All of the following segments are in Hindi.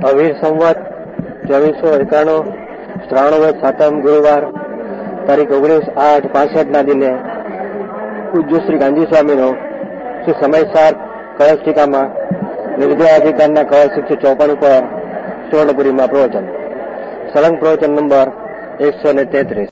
અવીર સંવત 2491 શ્રાવણ વદ સાતમ ગુરુવાર તારીખ 19/8/65 દિને પૂજ્ય શ્રી ગાંધી સ્વામીનો શ્રી સમયસાર કળશ ટીકામાં નિર્ભય અધિકારના કળશ 154 ઉપર સુવર્ણપુરીમાં પ્રવચન. સળંગ પ્રવચન નંબર 133.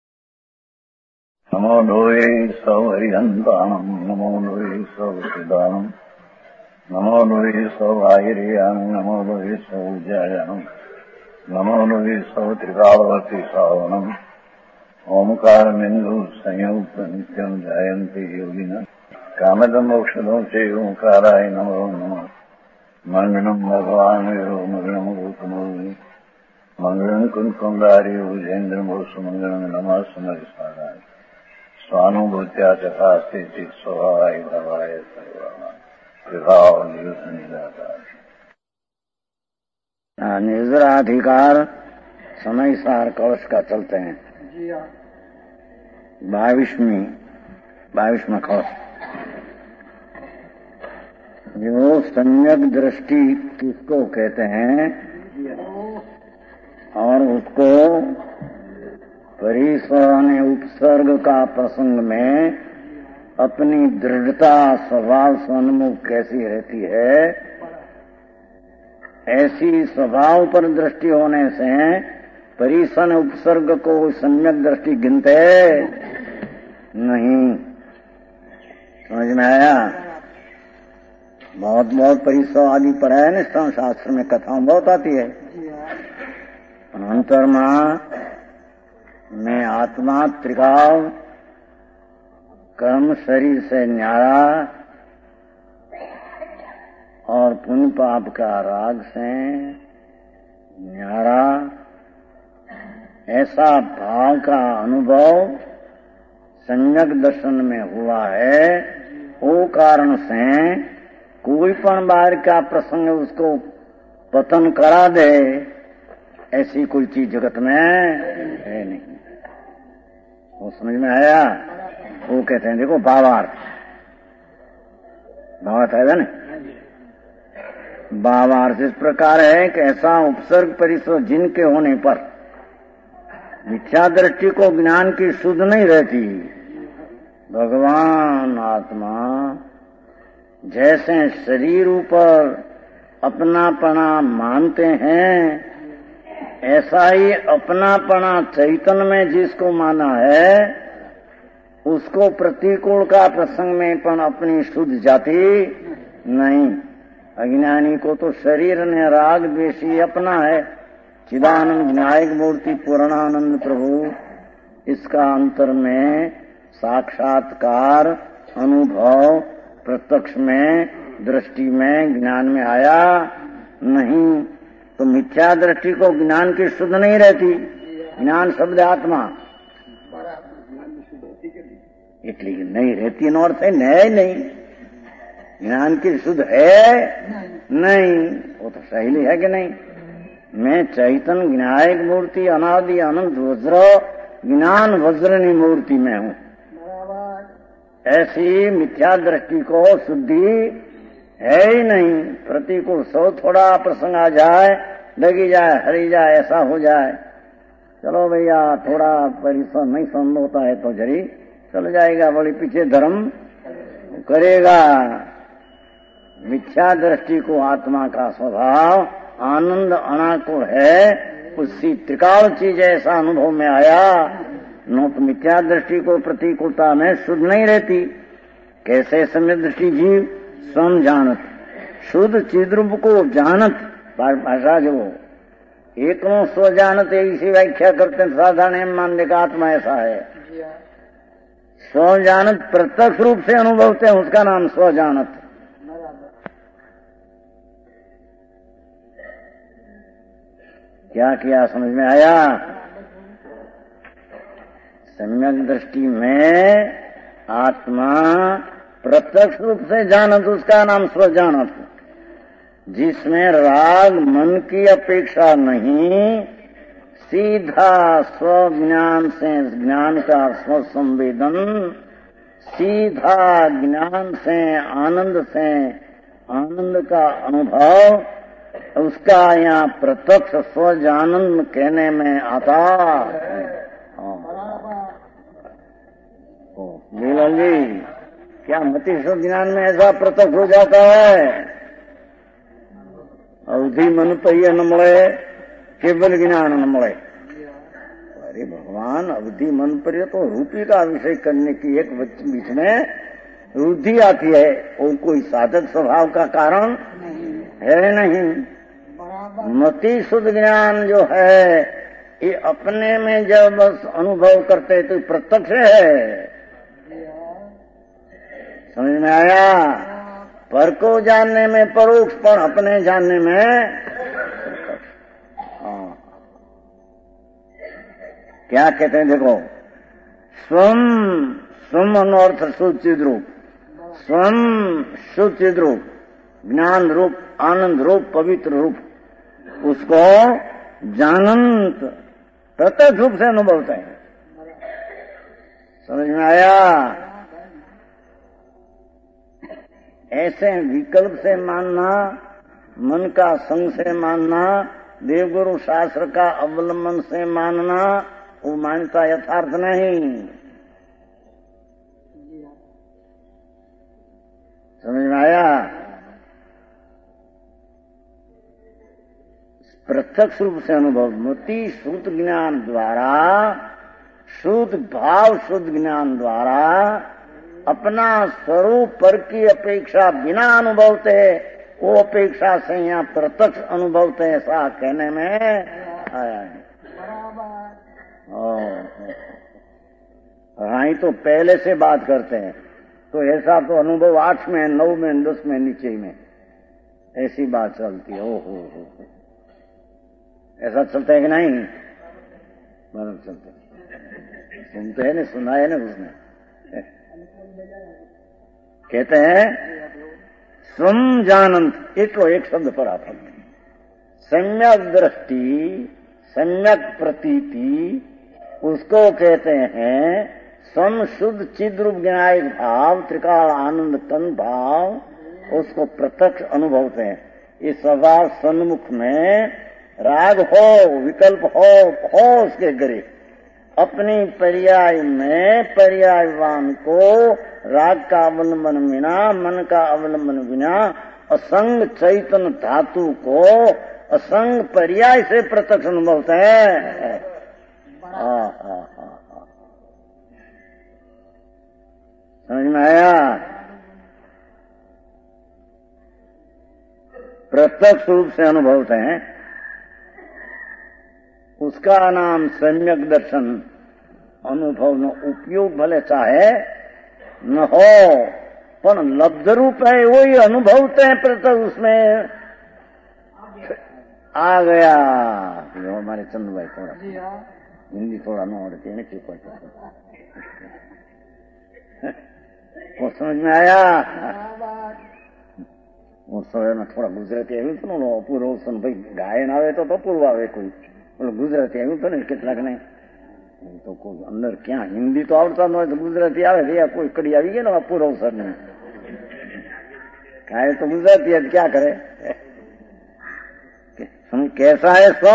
નમો લોહે સૌ હરિહંતાણમ, નમો લોહે સૌ સિદ્ધાણમ, નમો લોહે સૌ આયર્યાણમ, નમો લોહે સૌ જયાણમ, નમો લોહે સૌ ત્રિકાવતી સાવણમ. ઓમકાર બિંદુ સંયુક્ત નિત્યમ જયંતી યોગિના કામદમ મોક્ષદો છે ઓંકારાય નમો નમઃ. મંગળમ ભગવાન મંગળમ ગૌતમો મંગળમ કુંકુંદારી ઉજેન્દ્રમો સુમંગળમ નમઃ સમરિસારાય સ્વાનુભૂત્યા ચકાસ્તે ચિત સ્વભાવાય ભવાય સર્વમાં વિભાવ નિદાતા. निजराधिकार समय सार कवच का चलते हैं. 22वां कवच. जो सम्यक दृष्टि किसको कहते हैं और उसको परिसर उपसर्ग का प्रसंग में अपनी दृढ़ता स्वभाव सन्मुख कैसी रहती है, ऐसी स्वभाव पर दृष्टि होने से परिसन उपसर्ग को सम्यक दृष्टि गिनते नहीं. समझ में आया? बहुत परिसव आदि पर है निष्ठान शास्त्र में कथाओं बहुत आती है. अंतरमा में आत्मा त्रिकाल कर्म शरीर से न्यारा और पुण्य पाप का राग से न्यारा, ऐसा भाव का अनुभव सम्यक दर्शन में हुआ है. वो कारण से कोई पण बाहर का प्रसंग उसको पतन करा दे, ऐसी कोई चीज जगत में है नहीं. वो समझ में आया? वो कहते हैं देखो भावार्थ है ना. भावार्थ इस प्रकार है कि ऐसा उपसर्ग परिसर जिनके होने पर मिथ्या दृष्टि को ज्ञान की शुद्ध नहीं रहती. भगवान आत्मा जैसे शरीर ऊपर अपनापना मानते हैं, ऐसा ही अपनापना चैतन्य में जिसको माना है उसको प्रतिकूल का प्रसंग में पण अपनी शुद्ध जाती नहीं. अज्ञानी को तो शरीर ने राग द्वेषी अपना है. चिदानंद विनायक मूर्ति पूर्णानंद प्रभु, इसका अंतर में साक्षात्कार अनुभव प्रत्यक्ष में दृष्टि में ज्ञान में आया नहीं. तो मिथ्या दृष्टि को ज्ञान की शुद्ध नहीं रहती. ज्ञान शब्द आत्मा इसलिए नहीं रहती नो अर्थ है नहीं. ज्ञान की शुद्ध है नहीं. वो तो सही है कि नहीं? मैं चैतन्य विनायक मूर्ति अनादि अनंत वज्र ज्ञान वज्रनी मूर्ति में हूँ. ऐसी मिथ्या दृष्टि को शुद्धि है ही नहीं. प्रतिकूल सो थोड़ा प्रसंग आ जाए, लगी जाए, हरी जाए, ऐसा हो जाए, चलो भैया थोड़ा परिश्रम नहीं संभव होता है तो जरी चल जाएगा, बड़ी पीछे धर्म करेगा. मिथ्या दृष्टि को आत्मा का स्वभाव आनंद अना को है, उसकी त्रिकाल चीज ऐसा अनुभव में आया. नो तो मिथ्या दृष्टि को प्रतिकूलता में शुद्ध नहीं रहती. कैसे सम्यक दृष्टि जीव स्वयं जानत शुद्ध चिद्रूप को जानत. भाषा जो एक नो स्व जानत इसी व्याख्या करते हैं. साधारण एम मान लेगा आत्मा ऐसा है. स्व जानत प्रत्यक्ष रूप से अनुभवते हैं, उसका नाम स्व जानत. क्या किया समझ में आया? सम्यक दृष्टि में आत्मा प्रत्यक्ष रूप से जानत, उसका नाम स्वजानत. जिसमें राग मन की अपेक्षा नहीं, सीधा स्वज्ञान से ज्ञान का स्वसंवेदन, सीधा ज्ञान से आनंद का अनुभव, उसका यहाँ प्रत्यक्ष स्वजानंद कहने में आता है। लीला जी, क्या मति शुद्ध ज्ञान में ऐसा प्रत्यक्ष हो जाता है? अवधि मन पहिए न मळे, केवल ज्ञान न मळे। अरे भगवान, अवधि मन पर तो रूपी का विषय करने की एक बीच में रुद्धि आती है, और कोई साधक स्वभाव का कारण है नहीं। मति शुद्ध ज्ञान जो है ये अपने में जब अनुभव करते तो प्रत्यक्ष है। समझ में आया? पर को जानने में परोक्ष, पर अपने जानने में क्या कहते हैं? देखो, स्वम स्वम अर्थ शुद्ध चिद रूप, स्वम शुद्ध चिद रूप, ज्ञान रूप, आनंद रूप, पवित्र रूप, उसको जानंत प्रत्यक्ष रूप से अनुभवते हैं। समझ में आया? ऐसे विकल्प से मानना, मन का संग से मानना, देवगुरु शास्त्र का अवलंबन से मानना, वो मान्यता यथार्थ नहीं। समझ में आया? प्रत्यक्ष रूप से अनुभव, मति शुद्ध ज्ञान द्वारा, शुद्ध भाव शुद्ध ज्ञान द्वारा अपना स्वरूप पर की अपेक्षा बिना अनुभवते, वो अपेक्षा से यहाँ प्रत्यक्ष अनुभवते, ऐसा कहने में आया है। हाँ, तो पहले से बात करते हैं तो ऐसा तो अनुभव 8 में, 9 में, 10 में, नीचे में ऐसी बात चलती है। हो ऐसा चलता है कि नहीं? मतलब चलते सुनते हैं ना, सुना है ना उसने। कहते हैं स्वम जानंत, एक शब्द पर आप सम्यक दृष्टि, सम्यक प्रतीति, उसको कहते हैं स्वम शुद्ध चिद्रूप ज्ञायक भाव, त्रिकाल आनंद तन भाव, उसको प्रत्यक्ष अनुभवते हैं। इस स्वभाव सन्मुख में राग हो, विकल्प हो उसके गरे, अपनी पर्याय में पर्यायवान को राग का अवलंबन बिना, मन का अवलंबन बिना, असंग चैतन्य धातु को असंग पर्याय से प्रत्यक्ष अनुभवते हैं। समझ में आया? प्रत्यक्ष रूप से अनुभवते हैं, उसका नाम सम्यक दर्शन। अनुभव न उपयोग भले चाहे न हो, पर लब्ध रूप है, वही अनुभवते हैं प्रत्यक्ष। उसमें आ गया हमारे चंदू भाई, थोड़ा हिंदी थोड़ा न होती है, क्यों वो समझ में आया? वो समय थोड़ा गुजराती આવ્યું હતું ને, પૂરો ભાઈ ગાયન આવે તો પૂરું આવે, કોઈ ગુજરાતી આવ્યું હતું ને કેટલાક ને, તો કોઈ અંદર ક્યાં હિન્દી તો આવડતા ન હોય તો ગુજરાતી આવે, કોઈ કડી આવી ગઈ ને પૂરો અવસર ને, ગાય તો ગુજરાતી है, क्या करे? हम कैसा है स्व,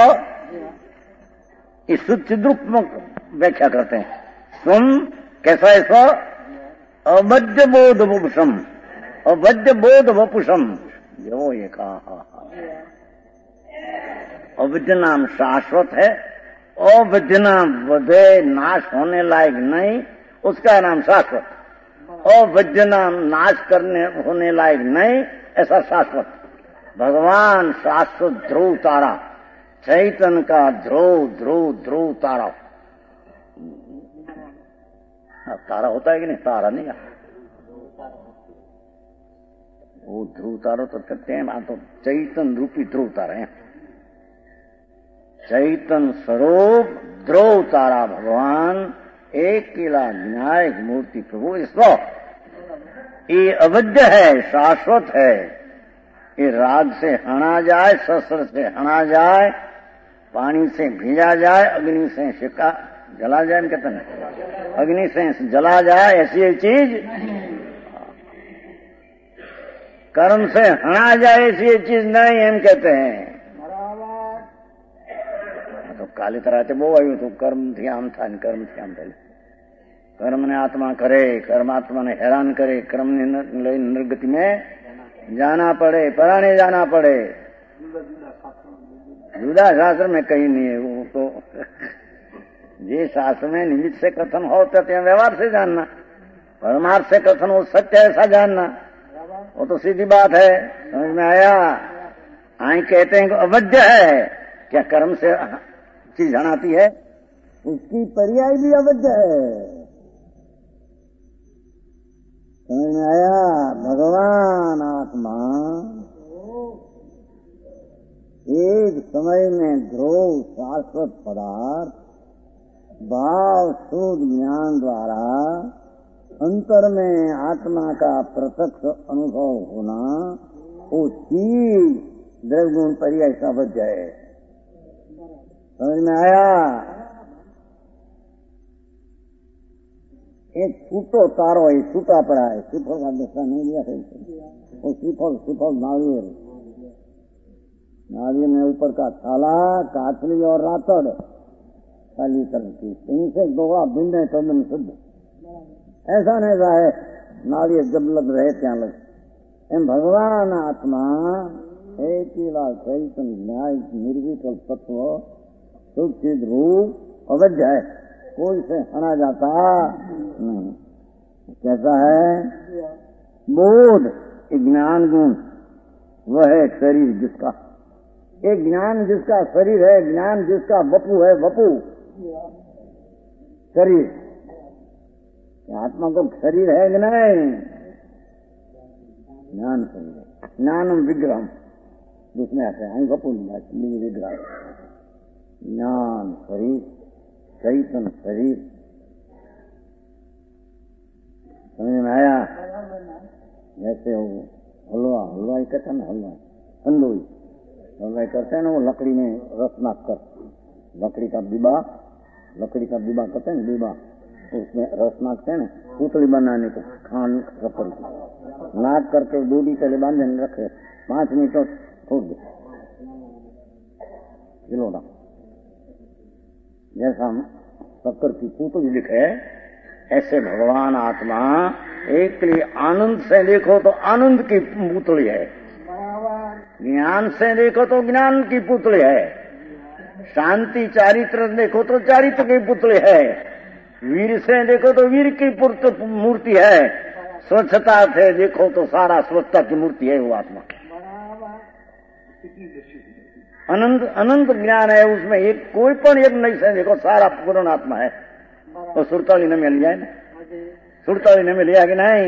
इस चिद्रूप में व्याख्या करते हैं। स्वम कैसा है स्व, अवध्य बोध वपुषम, अवध्य बोध वपुषम, जो ये कहा। अवध्य नाम शाश्वत है, अवध्य नाम वधे नाश होने लायक नहीं, उसका नाम शाश्वत। अवध्य नाम नाश करने होने लायक नहीं, ऐसा शाश्वत। भगवान शाश्वत ध्रुव तारा, चैतन्य का ध्रुव ध्रुव ध्रुव तारा। तारा होता है कि नहीं? तारा नहीं, वो ध्रुव तारा तो कहते हैं, तो चैतन्य रूपी ध्रुव तारा है। चैतन्य स्वरूप ध्रुव तारा भगवान, एक किला न्यायिक मूर्ति प्रभु ईश्वर, ये अवध्य है, शाश्वत है। ये राग से हना जाए, शस्त्र से हना जाए, पानी से भीजा जाए, अग्नि से शिका जला जाए, कहते हैं अग्नि से जला जाए, ऐसी चीज कर्म से हना जाए ऐसी ये चीज नहीं एम कहते हैं। तो काली तरह से वो आयु तो कर्म थी आम था, कर्म थी आम था। कर्म ने आत्मा करे, कर्मात्मा ने हैरान करे, कर्म ने निर्गति में जाना पड़े, पराने जाना पड़े। जुदा शास्त्र में कहीं नहीं है वो तो। ये शास्त्र में निमित्त से कथन होते हैं व्यवहार से जानना, परमार्थ से कथन हो सत्य ऐसा जानना, वो तो सीधी बात है। समझ में आया? आई कहते हैं कि अवध्य है, क्या कर्म से चीज हनाती है? उसकी पर्याय भी अवध्य है। समझ में आया? भगवान आत्मा एक समय में ध्रुव शाश्वत पदार्थ भाव शुद्ध ज्ञान द्वारा अंतर में आत्मा का प्रत्यक्ष अनुभव होना, वो चीज द्रव्य गुण पर्याय अवध्य है। समझ में आया? एक छूटो तारो है, छूटा पड़ा है, श्रीफल का दशा नहीं दिया है। वो श्रीफल नारियल में ऊपर का थाला, काचली और रातड़ खाली तरह की, इनसे दोगला भिन्न है तदन शुद्ध। ऐसा नहीं रहा है नारियल जब लग रहे ત્યાં लग। एम भगवान आत्मा एक ही लाल चैतन्य न्याय निर्विकल्प तत्व शुद्ध सिद्ध रूप अवध्य है, कोई से हना जाता नहीं। कैसा है? बोध ज्ञान गुण, वह है शरीर जिसका, एक ज्ञान जिसका शरीर है, ज्ञान जिसका वपु है, वपु शरीर। आत्मा को शरीर है कि नहीं? ज्ञान शरीर है, ज्ञानम विग्रहम जिसमें आते हैं वपु विग्रह। ज्ञान शरीर, चैतन्य शरीर। समझ में आया? जैसे वो हलवाई कहते हैं ना, हलवाई करते हैं ना, वो लकड़ी में रस नाक कर, लकड़ी का डिब्बा कहते हैं ना, डिब्बा, उसमें रस नाकते हैं ना, पुतली बनाने को, खान रखकर नाक करके दूधी के लिए बांधे रखे, 5 मिनट छोड़ दे खिलौना। जैसा शक्कर की पुतली दिखे, ऐसे भगवान आत्मा एक लिए आनंद से देखो तो आनंद की पुतली है, ज्ञान से देखो तो ज्ञान की पुतली है, शांति चारित्र देखो तो चारित्र की पुतली है, वीर से देखो तो वीर की मूर्ति है, स्वच्छता से देखो तो सारा स्वच्छता की मूर्ति है वो आत्मा। अनंत ज्ञान है उसमें, एक कोई पण एक नहीं से देखो सारा पूर्ण आत्मा है। तो सुरताली ने मिल जाए ना, सुरताली ने मिल गया कि नहीं?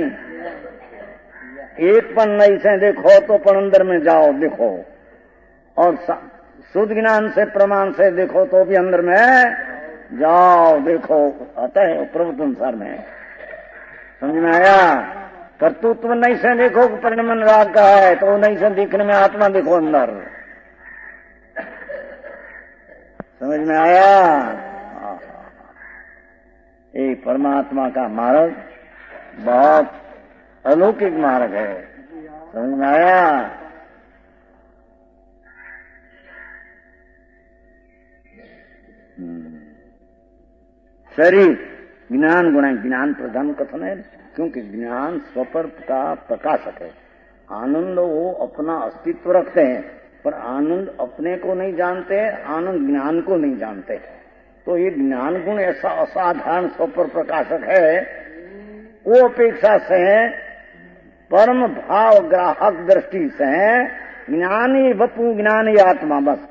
एक पण नहीं से देखो तो पण अंदर में जाओ देखो, और शुद्ध ज्ञान से प्रमाण से देखो तो भी अंदर में जाओ देखो, आता है प्रभु संसार में। समझ में आया? कर्तृत्व नहीं से देखो परिणमन राग का है, तो नहीं से देखने में आत्मा देखो अंदर। समझ में आया? ये परमात्मा का मार्ग बहुत अलौकिक मार्ग है। समझ में आया? शरीर ज्ञान गुण है, ज्ञान प्रधान कथन है, क्योंकि ज्ञान स्वपर का प्रकाशक है। आनंद वो अपना अस्तित्व रखते हैं, पर आनंद अपने को नहीं जानते, आनंद ज्ञान को नहीं जानते। तो ये ज्ञान गुण ऐसा असाधारण स्वपर प्रकाशक है, वो अपेक्षा से परम भाव ग्राहक दृष्टि से ज्ञानी वपु ज्ञानी आत्मा, बस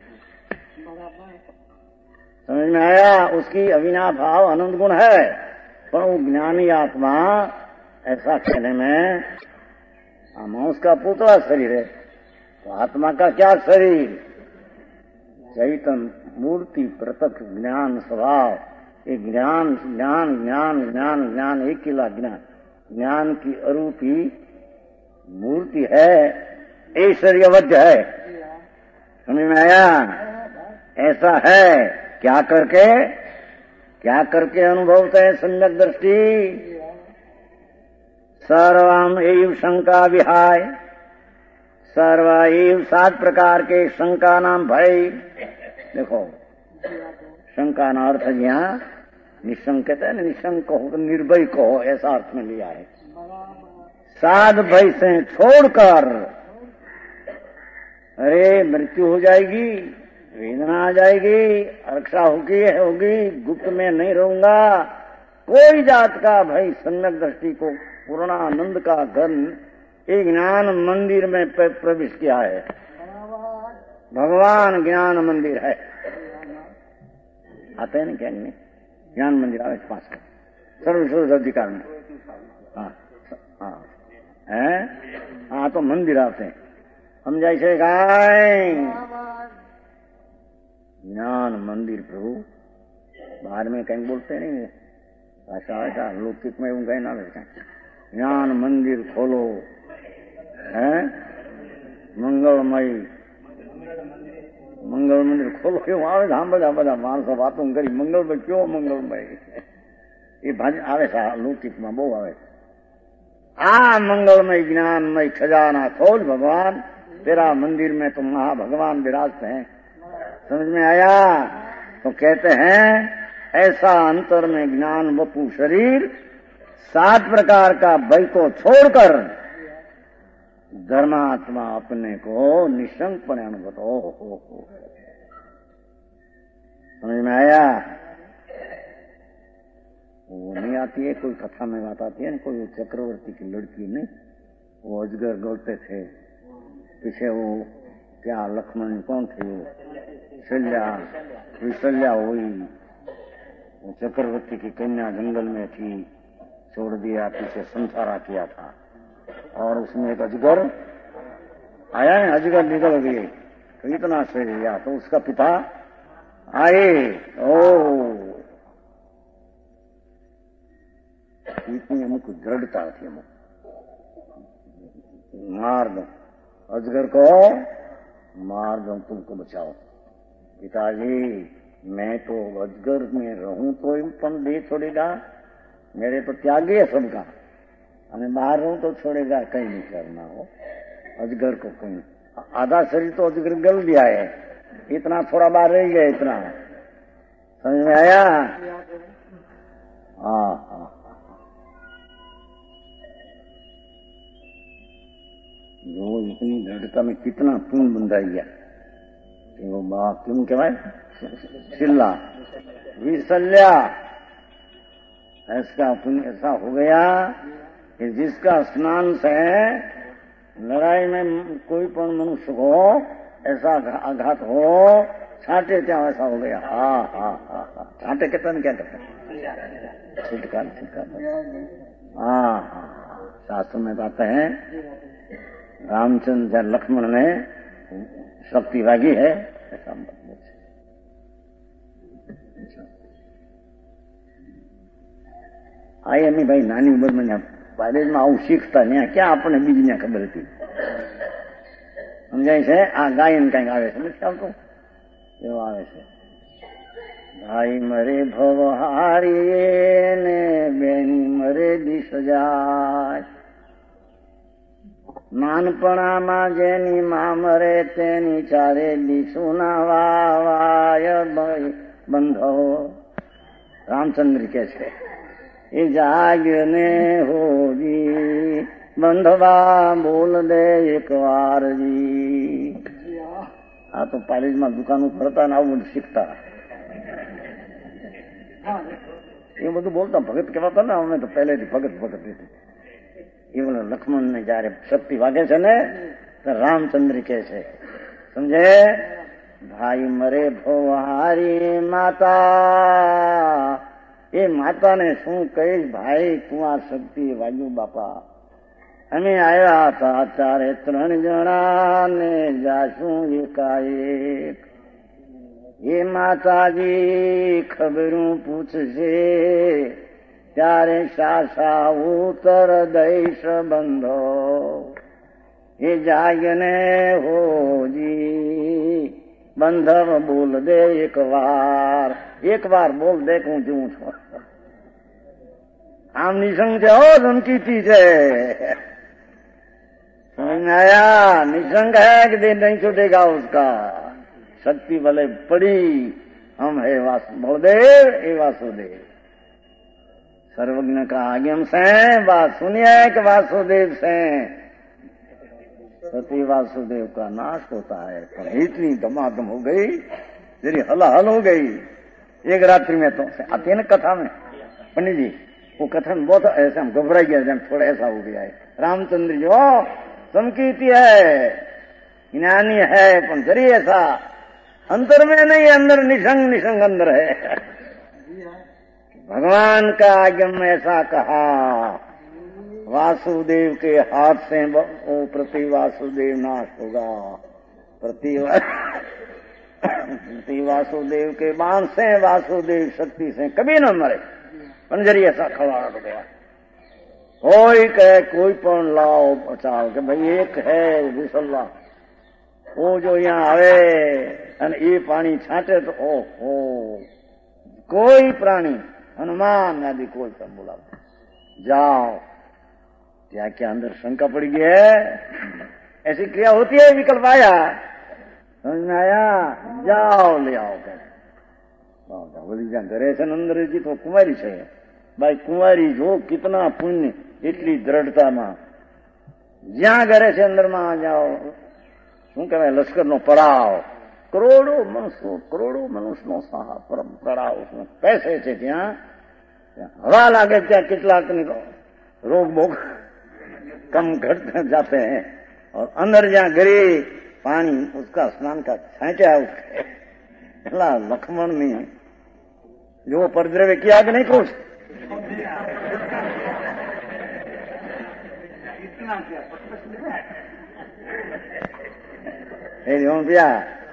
समझ में आया? उसकी अविना भाव आनंद गुण है, पर वो ज्ञानी आत्मा ऐसा कहने में मांस का पुतला शरीर है, तो आत्मा का क्या शरीर? चैतन्य मूर्ति प्रत्यक्ष ज्ञान स्वभाव, ये ज्ञान ज्ञान ज्ञान ज्ञान ज्ञान एक किला ज्ञान, ज्ञान की अरूपी मूर्ति है, ऐश्वर्य अवध्य है। समझ में आया? ऐसा है। क्या करके अनुभवते हैं सम्यक दृष्टि? सर्वम एव शंका विहाय सर्वायु 7 प्रकार के शंका नाम भय। देखो शंका ना अर्थ यहाँ निशंक कहते हैं, निशंक हो निर्भय कहो, ऐसा अर्थ में लिया है। 7 भय से छोड़कर, अरे मृत्यु हो जाएगी, वेदना आ जाएगी, रक्षा होगी, गुप्त में नहीं रहूंगा, कोई जात का भय, सम्यक दृष्टि को पूर्णानंद का घर एक ज्ञान मंदिर में प्रवेश किया है। भगवान ज्ञान मंदिर है, आते हैं ना क्या नहीं, ज्ञान मंदिर आवे पास सर्वश्रेष्ठ अधिकार में। हाँ तो मंदिर आते हैं हम जैसे गाय ज्ञान मंदिर प्रभु, बाहर में कहीं बोलते नहीं, ऐसा ऐसा लौकिक में कहीं ना लगता। ज्ञान मंदिर खोलो है, मंगल मंदिर खोलो, क्यों आवे धाम બધા માણસો વાતો કરી મંગળમય, क्यों મંગળમય, ये भज आवे सा लौकिक में बहु आवे। आ मंगलमय ज्ञानमय खजाना खोल भगवान, तेरा मंदिर में तो महा भगवान विराजते हैं। समझ में आया? तो कहते हैं ऐसा अंतर में ज्ञान वपु शरीर 7 प्रकार का भय को छोड़कर धर्मात्मा अपने को निशंकपणे अनुभव हो। समझ में आया? वो नहीं आती है, कोई कथा में बात आती है ना, कोई चक्रवर्ती की लड़की नहीं, वो अजगर गढ़ते थे, पीछे वो क्या लक्ष्मण कौन थे, वो विशल्या हुई, वो चक्रवर्ती की कन्या जंगल में थी, छोड़ दिया, पीछे संसारा किया था, और उसमें एक अजगर आया है, अजगर निकल गए, तो इतना से लिया, तो उसका पिता आए, ओ इतनी हमको दृढ़ता थी, हम मार दो अजगर को, मार दो, तुमको बचाओ। पिताजी मैं तो अजगर में रहूं तो पण दे छोड़ेगा, मेरे तो त्यागी है सबका, और बाहर रहूं तो छोड़ेगा, कहीं नहीं करना हो अजगर को, कहीं आधा शरीर तो अजगर गल दिया है, इतना थोड़ा बाहर रह गया, इतना समझ में आया? हाँ जो इतनी दृढ़ता में कितना पुण्य बंधाई गया, वो बाप क्यों कहवाए चिल्ला विशल्या, ऐसा पुण्य ऐसा हो गया कि जिसका स्नान से लड़ाई में कोई पण मनुष्य को ऐसा आघात हो, छाटे क्या ऐसा हो गया। हाँ छाटे कहते हैं, क्या कहते हैं, छिटका। हाँ शास्त्र में बातें हैं, रामचंद्र लक्ष्मण ने शक्ति भागी है, ऐसा आई नहीं भाई, नानी उम्र में कॉलेज में आવું શીખતા ને ક્યાં આપણને બીજીને ખબર હતી, સમજાય છે? આ ગાયન કંઈક આવે છે, નથી આવતું એવું આવે છે, ભાઈ મરે ભવહારી ને બેની મરે દિશ જાય, નાનપણામાં જેની મા મરે તેની ચારે દિશુના વાવાય બંધો। રામચંદ્ર કે છે એ જાગને હોજી બંધવા બોલ દે એક વાર જી। આ તો પાલેજમાં દુકાનો ફરતા ને આવું બધું શીખતા, એ બધું બોલતા, ભગત કહેવાતા ને, અમે તો પહેલેથી ભગત હતી। એવું લક્ષ્મણ ને જયારે શક્તિ વાગે છે ને, તો રામચંદ્ર કે છે, સમજે ભાઈ મરે ભોહારી માતા, એ માતાને શું કહીશ, ભાઈ તું આ શક્તિ વાગ્યું બાપા, અમે આવ્યા હતા ત્યારે 3 જણા ને જાશું એકાએક, એ માતાજી ખબરું પૂછશે ત્યારે સાસા ઉત્તર દઈશ બંધો, એ જાગને હોજી બંધવ બોલ દે એક વાર બોલ દે હું જું છું। આમ નિશંક છે, ઓ ધમકીથી છે, समझ में आया? निसंग है कि दिन नहीं छूटेगा उसका। शक्ति भले पड़ी, हम है बलदेव हे वासुदेव। सर्वज्ञ का आगम से बात सुनिए कि वासुदेव से सती वासुदेव का नाश होता है। पर इतनी धमाधम हो गई, तेरी हलाहल हो गई एक रात्रि में। तो आती है ना कथा में पंडित जी, वो कथा में बहुत ऐसा हम घबराई गया, जब थोड़ा ऐसा हो गया है। रामचंद्र जी समकीर्ति है, ज्ञानी है, पर जरी ऐसा अंतर में नहीं, अंदर निशंग निशंग अंदर है। भगवान का आगम में ऐसा कहा, वासुदेव के हाथ से वो प्रति वासुदेव नाश होगा। प्रति वासुदेव के बाण से वासुदेव शक्ति से कभी न मरे। पंजरी ऐसा खड़ा हो गया। कोई कहे कोई पण लाओ बचाओ कि भाई एक है विसल्ला, वो जो यहाँ आवे અને એ પાણી છાંટે તો ઓહો, कोई प्राणी हनुमान आदि कोई पर बोला जाओ। क्या क्या अंदर शंका पड़ गई है? ऐसी क्रिया होती है, विकल्प आया, समझ में आया? जाओ ले आओ कर बोली जा घरे છે અંદર जी तो कुमारी છે भाई। कुमारी जो कितना पुण्य, એટલી દ્રઢતામાં જ્યાં ઘરે છે અંદર માં જાઓ, શું કહેવાય, લશ્કરનો પડાવ, કરોડો મનુષ્યનો પડાવ, उसमें पैसे છે ત્યાં हवा लागे, ત્યાં કેટલાકની रोग बोग कम घट जाते हैं। और अंदर जहाँ गिरी पानी उसका स्नान का छांटा उसके लक्ष्मण ने जो परद्रव्य किया कि नहीं कुछ भैया।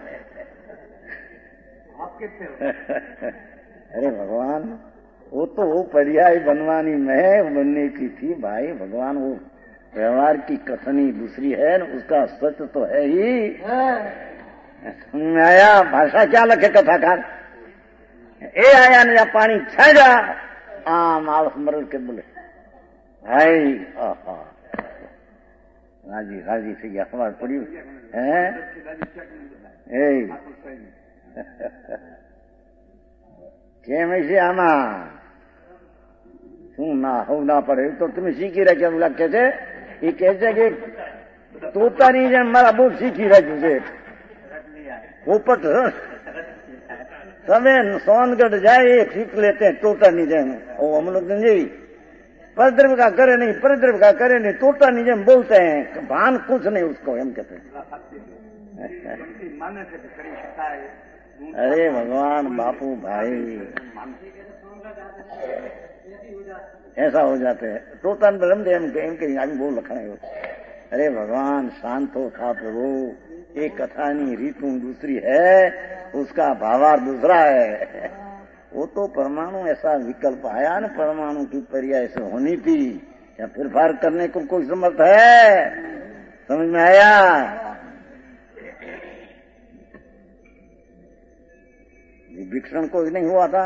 अरे भगवान, वो तो वो पर्याय बनवानी में बनने की थी भाई। भगवान वो व्यवहार की कथनी दूसरी है, उसका सच तो है ही। समझ में आया? भाषा क्या लखे कथाकार? ए आया ने पानी छाया आम आलस मरल के बोले भाई राजी राजी से अखबार पड़ी है। કેમ છે આમાં? શું ના હોવું ના પડે તો તમે શીખી રાખ્યા એવું લાગે છે? એ કહે છે કે તોતાની જેમ મારા બહુ શીખી રાખ્યું છે। પોપટ તમે સોનગઢ જાય એક શીખ લેते हैं तोताની જેમ। हम लोग समझे परद्रव्य का करे नहीं, परद्रव्य का करे नहीं, तोतानी जेम बोलते हैं, भान कुछ नहीं उसको, हम कहते हैं। अरे भगवान बापू भाई ऐसा हो जाते हैं। तोतान ब्रह्म एम कहीं आगे बोल रखा है। अरे भगवान शांत हो था प्रभु, एक कथानी रीतु दूसरी है, उसका भावार्थ दूसरा है। वो तो परमाणु ऐसा विकल्प आया ना, परमाणु की पर्याय से होनी थी, क्या फिर फार करने को कोई समर्थ है? समझ में आया? विभीषण को नहीं हुआ था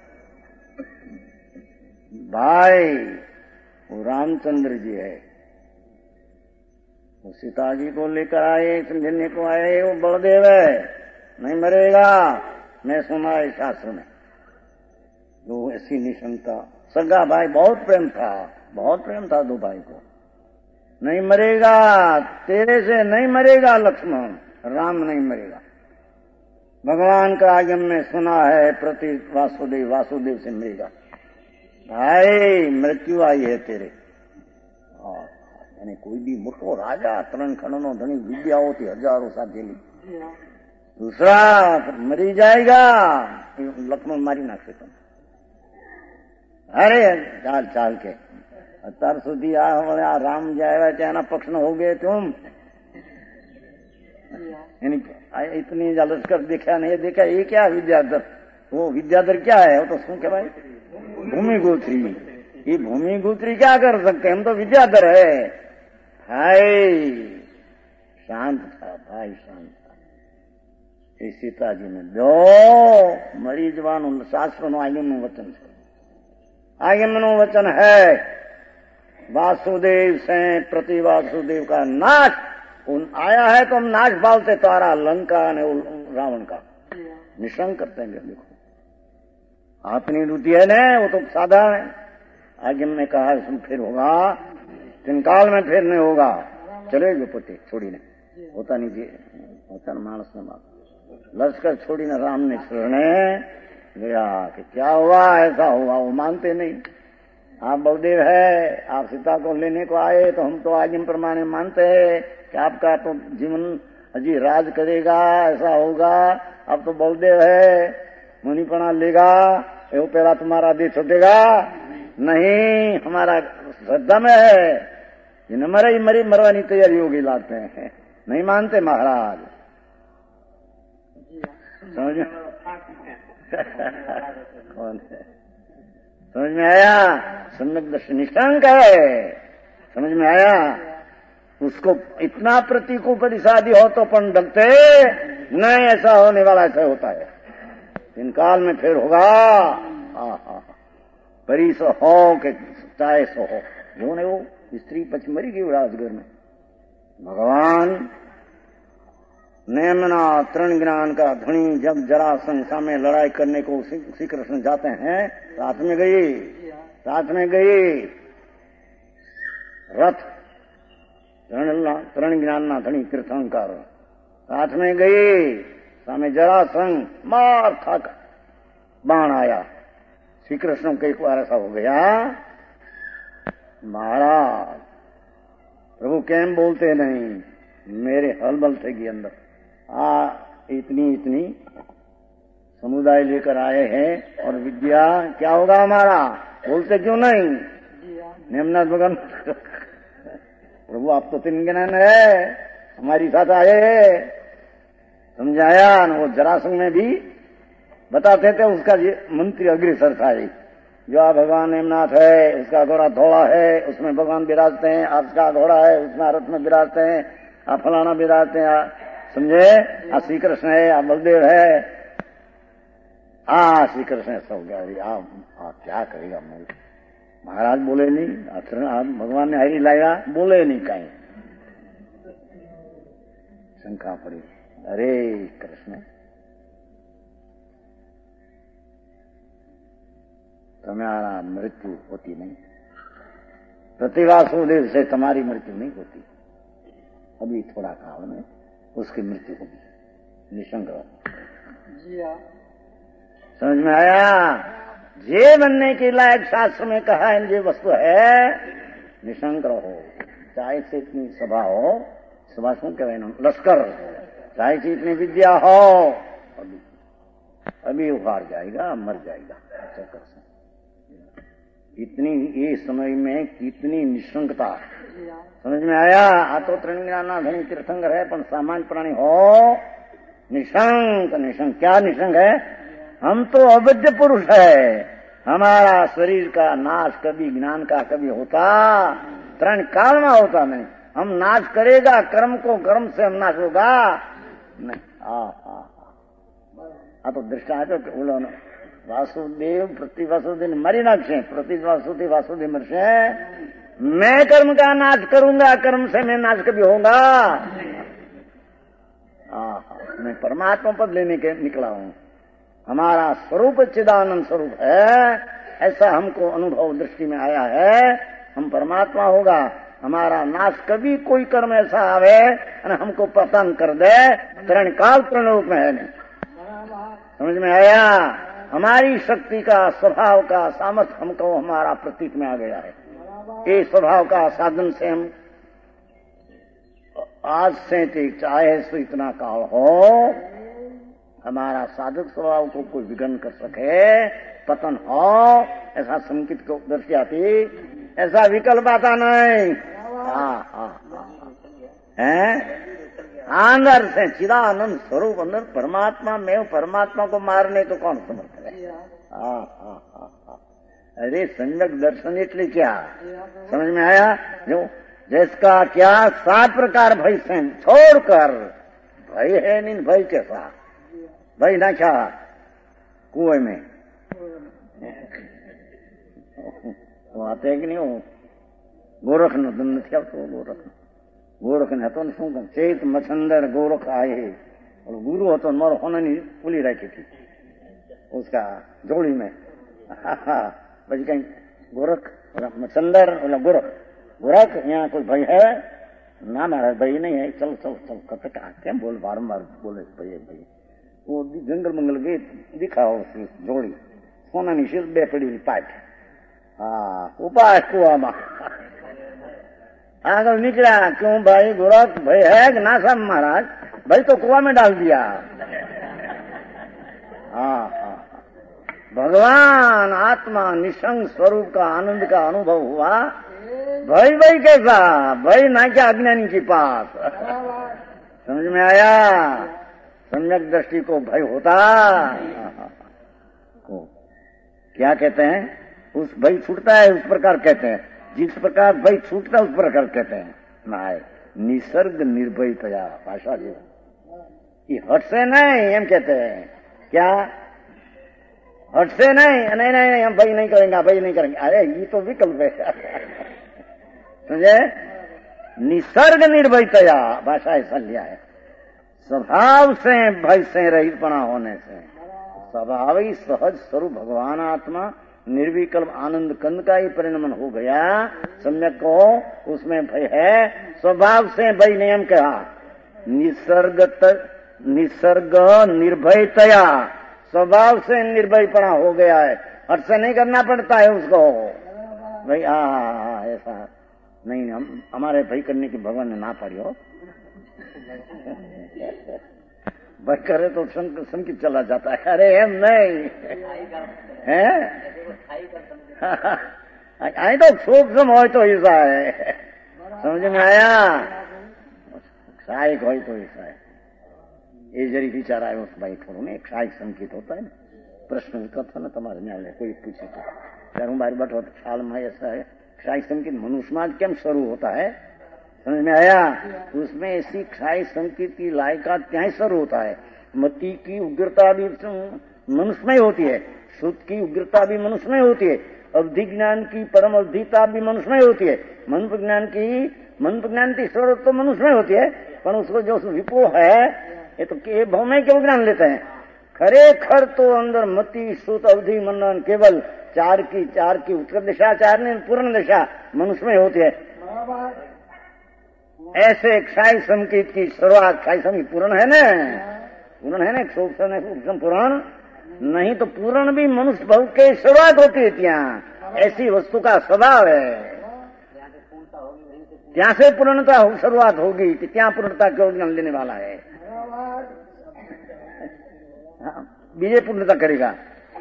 भाई, वो रामचंद्र जी है, वो सीता जी को लेकर आए, समझने को आए, वो बलदेव है, नहीं मरेगा। मैं सुना है शास्त्र में, जो ऐसी निशंका, सगा भाई बहुत प्रेम था दो भाई को। नहीं मरेगा, तेरे से नहीं मरेगा लक्ष्मण, राम नहीं मरेगा। भगवान का आगम में सुना है प्रति वासुदेव से मरेगा। भाई मृत्यु आई है तेरे। यानी कोई भी मोटो राजा, त्रण खंडनो धनी, विद्या होती हजारों साथेली, दूसरा मरी जाएगा, लक्ष्मण मारी नाखशे तुम। अरे चाल के અત્યાર સુધી આ રામ જે આવ્યા ત્યાંના પક્ષનો हो गए तुम। इतनी लश्कर देखा नहीं देखा, ये क्या विद्याधर? वो विद्याधर क्या है? वो तो शू के भाई भूमिगोत्री। ये भूमिगोत्री क्या कर सकते? हम तो विद्याधर है भाई। शांत था भाई, शांत था। सीता जी ने दो मरी जवान शास्त्र नो आगम नु वचन है। आगम नु वचन है वासुदेव से प्रति वासुदेव का नाश आया है तो हम नाश भाव से तारा लंका ने रावण का निशंक करते हैं। देखो अपनी रुचि है ना, वो तो साधारण है। आगे हमने कहा इसमें फिर होगा, तिनकाल में फिर नहीं होगा, चले जो पोते छोड़ी ने होता नहीं जी, होता न मानस ने बात लश्कर छोड़ी ने राम ने शरणे गया कि क्या हुआ, ऐसा हुआ। वो मानते नहीं, आप बलदेव है, आप सीता को लेने को आए तो हम तो आज्ञा प्रमाण मानते हैं कि आपका तो जीवन अजी राज करेगा, ऐसा होगा। अब तो बलदेव है, मुनिपना लेगा, वो पहला तुम्हारा देह छूटेगा नहीं, हमारा श्रद्धा में है, ये न मरे मरी मरवानी तैयारी होगी, लाते हैं नहीं मानते महाराज। समझ में कौन है? समझ में आया? सम्यक दर्शन निष्ठांक है, समझ में आया? उसको इतना प्रतिकूपरिसादी हो तो पण डरते नहीं, ऐसा होने वाला ऐसा होता है। इन काल में फिर होगा, परी सो हो के चाहे सो हो, जो ने वो स्त्री पच मरी गई राजगर में। भगवान नेमना तृण ज्ञान का धनी जब जरासंध सामने लड़ाई करने को श्री कृष्ण जाते हैं, साथ में गई रथ तृण ज्ञान ना धनी तीर्थंकर साथ में गई, सामने जरासंध मार थक बाण आया। श्री कृष्ण को एक बार ऐसा हो गया, महाराज प्रभु कैम बोलते नहीं, मेरे हलबल थे कि अंदर इतनी समुदाय लेकर आए हैं और विद्या क्या होगा हमारा, बोलते क्यों नहीं? नेमनाथ भगवान प्रभु आप तो तीन ज्ञान है, हमारी साथ आए, समझाया न। वो जरासंध में भी बताते थे, उसका मंत्री अग्रसर था, जो आप भगवान नेमनाथ है, उसका घोड़ा धोला है, उसमें भगवान विराजते हैं, आपका घोड़ा है, उसमें रथ में विराजते हैं, आप फलाना विराजते हैं, समझे? आप श्री कृष्ण है, आप बलदेव है, श्री कृष्ण ऐसा हो गया। आप क्या करेगा? महाराज बोले नहीं, आप भगवान ने हरी लाया, बोले नहीं कहीं, शंका पड़ी, अरे कृष्ण तुम्हारा मृत्यु होती नहीं, प्रतिवासुदेव से तुम्हारी मृत्यु नहीं होती, अभी थोड़ा काल में उसकी मृत्यु होगी, निशंक रहो। समझ में आया? जे बनने के लायक शास्त्र में कहा है, ये वस्तु है, निशंक रहो। चाहे से इतनी सभा हो, सभा शू कहे लश्कर, चाहे से इतनी विद्या हो, अभी उखाड़ जाएगा, मर जाएगा। अच्छा कर इतनी ये समय में कितनी निशंकता, समझ में आया? तो तृण ज्ञाना धनी तीर्थंकर है, पर सामान्य प्राणी हो निशंक क्या निशंक है? हम तो अवैध पुरुष है, हमारा शरीर का नाश कभी ज्ञान का कभी होता, तृण काल में होता नहीं। हम नाश करेगा कर्म को, कर्म से हम नाश होगा नहीं। तो दृष्टांत बोलो न, वासुदेव प्रति वासुदेव मरी नाक्षे, प्रति वासुदेव मरसे, मैं कर्म का नाश करूंगा, कर्म से मैं नाश कभी होगा। मैं परमात्मा पद लेने के निकला हूं, हमारा स्वरूप चिदानंद स्वरूप है, ऐसा हमको अनुभव दृष्टि में आया है, हम परमात्मा होगा, हमारा नाश कभी कोई कर्म ऐसा आवे और हमको पतन कर दे, तरण काल तरण रूप में है नहीं। समझ में आया? हमारी शक्ति का, स्वभाव का सामर्थ्य हमको हमारा प्रतीक में आ गया है। ये स्वभाव का साधन से हम आज से चाहे तो इतना काल हो, हमारा साधक स्वभाव को कोई विघ्न कर सके, पतन हो, ऐसा संकित को दर्शी आती, ऐसा विकल्प आता नहीं। अंदर से चिदानंद स्वरूप, अंदर परमात्मा में, परमात्मा को मारने तो कौन समर्थ है? अरे सम्यक दर्शन इतने क्या समझ में आया? जो जिसका क्या 7 प्रकार भय से छोड़कर, भय है नहीं, भय कैसा भय ना, क्या कुएं में वो आते हैं कि नहीं? हो गोरख नो दम नहीं आवतो गोरख ने तो शू चेत मच्छंदर गोरख आए और गुरु हो तो मारो होने नहीं पुली रखी थी उसका जोड़ी में भाई कहीं गोरख मच्छंदर बोला गोरख यहाँ कोई भाई है ना महाराज भाई नहीं है चल चल चल कब क्या बोल बारम्बार बोले भाई वो जंगल मंगल गए दिखाओ उसकी जोड़ी सोना ની શીલ બે પડી પાટ ઉપાસ કુવામાં આગળ निकला क्यों भाई गोरख भाई है कि ना सब महाराज भाई तो कुआं में डाल दिया भगवान आत्मा निसंग स्वरूप का आनंद का अनुभव हुआ भाई कैसा भाई ना क्या अज्ञानी के पास समझ में आया सम्यक दृष्टि को भय होता क्या कहते हैं उस भय छूटता है उस प्रकार कहते हैं जिस प्रकार भय छूटता है उस प्रकार कहते हैं ना निसर्ग निर्भयतया भाषा जी ये हट से नहीं हम कहते हैं क्या हट से नहीं हम भय नहीं करेंगे अरे ये तो विकल्प है समझे निसर्ग निर्भयतया भाषा ऐसा लिया है स्वभाव से भय से रहितपना होने से स्वाभाविक सहज स्वरूप भगवान आत्मा निर्विकल्प आनंद कंद का ही परिणमन हो गया सम्यक को उसमें भय है स्वभाव से भय नियम कहा निसर्ग निर्भयतया स्वभाव से निर्भयपना हो गया है हट से नहीं करना पड़ता है उसको भाई ऐसा नहीं हम हमारे भय करने की भगवान ने ना पाड़ी हो भय करे तो संकित चला जाता है अरे हम नहीं है आई तो सूक्ष्म हो तो ऐसा है समझ में आया क्षायक हो तो ऐसा है ये जरी विचार आयो भाई थोड़ा ने क्षायक संकेत होता है ना प्रश्न का था ना तुम्हारे न्याय कोई पूछे तो चारों बार बैठो तो ख्याल में ऐसा है क्षायक संकेत मनुष्य में केम शुरू होता है समझ में आया उसमें ऐसी क्षायक संकेत की लायकात क्या शुरू होता है मति की उग्रता भी मनुष्य में होती है शुद्ध की उग्रता भी मनुष्य में होती है अवधि ज्ञान की परम अवधिता भी मनुष्य में होती है मन विज्ञान की स्वरूप तो मनुष्य में होती है पर उसको जो विपो है ये तो के भाव में केवल ज्ञान लेते हैं खरेखर तो अंदर मति शुद्ध अवधि मनन केवल चार की उत्तर दिशा चार ने पूर्ण दिशा मनुष्य में होती है ऐसे क्षाय संकेत की शुरुआत क्षाय संकेत पूर्ण है ना सूक्ष्म पूर्ण नहीं तो पूर्ण भी मनुष्य भाव के शुरुआत होती है ત્યાં ऐसी वस्तु का स्वभाव है ત્યાં से पूर्णता शुरुआत होगी कि ત્યાં पूर्णता क्यों ज्ञान लेने वाला है बीजे पूर्णता करेगा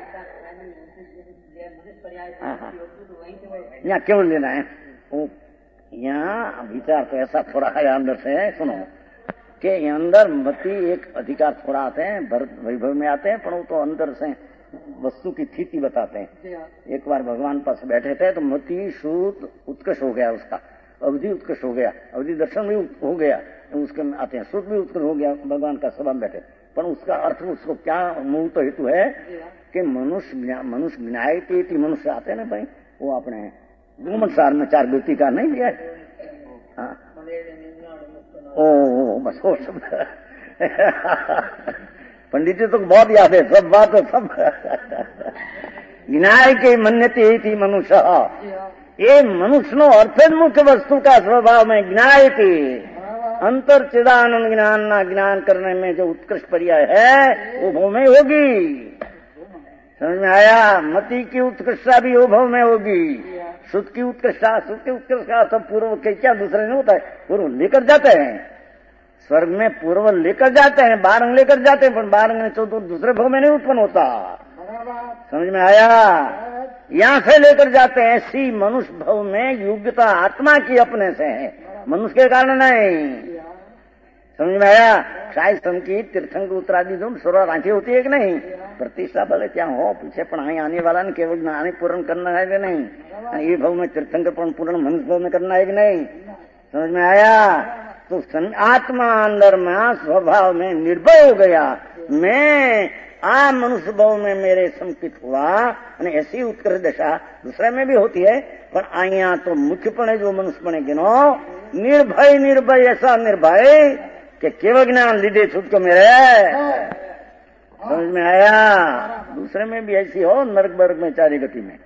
यहाँ क्यों लेना है यहाँ विचार तो ऐसा थोड़ा है अंदर से सुनो कि अंदर मति एक अधिकार थोड़ा आते हैं वैभव में आते हैं पर वो तो अंदर से वस्तु की स्थिति बताते हैं एक बार भगवान पास बैठे थे तो मति शुद्ध उत्कृष्ट हो गया उसका अवधि उत्कृष्ट हो गया अवधि दर्शन भी हो गया उसके में आते हैं शुद्ध भी उत्कृष्ट हो गया भगवान का सभा में बैठे पर उसका अर्थ उसको क्या मूल तो हेतु है कि मनुष्य ज्ञायती मनुष्य आते हैं ना भाई वो अपने गोमनसार में 4 व्यक्ति का नहीं लिया बस हो सब पंडित जी तो बहुत याद है सब बात सब ज्ञाय के मन्यते थी मनुष्य ये मनुष्य नो अर्थोन्मुख वस्तु का स्वभाव में ज्ञाय थी अंतर चिदानंद ज्ञान ना ज्ञान करने में जो उत्कृष्ट पर्याय है वो भाव में होगी समझ में आया मति की उत्कृष्टता भी वो भाव में होगी शुद्ध की उत्कृष्टता सब पूर्व के क्या दूसरे नहीं होता है पूर्व लेकर जाते हैं स्वर्ग में पूर्व लेकर जाते हैं बारंग लेकर जाते हैं पर बारंग में चौदह दूसरे भाव में नहीं उत्पन्न होता समझ में आया यहाँ से लेकर जाते हैं ऐसी मनुष्य भाव में योग्यता आत्मा की अपने से है मनुष्य के कारण नहीं समझ में आया क्षाय संकेत तीर्थंकर उत्तरादि जो सुरा रांची होती है कि नहीं प्रतिष्ठा भले क्या हो पीछे पढ़ाई आने वाला ने केवल ज्ञान पूर्ण करना है कि नहीं ये भाव में तीर्थंकर पूर्ण मनुष्य भाव में करना है कि नहीं समझ में आया तो आत्मा अंदर में स्वभाव में निर्भय हो गया मैं आ मनुष्य भाव में मेरे संकित हुआ અને ऐसी उत्कृष्ट दशा दूसरे में भी होती है, पर आइया तो मुख्यपणे जो मनुष्यपणे गिनो निर्भय निर्भय ऐसा निर्भय कि केवल ज्ञान लीधे छूट को मेरे समझ में आया। दूसरे में भी ऐसी हो नरक बर्ग में चारी गति में।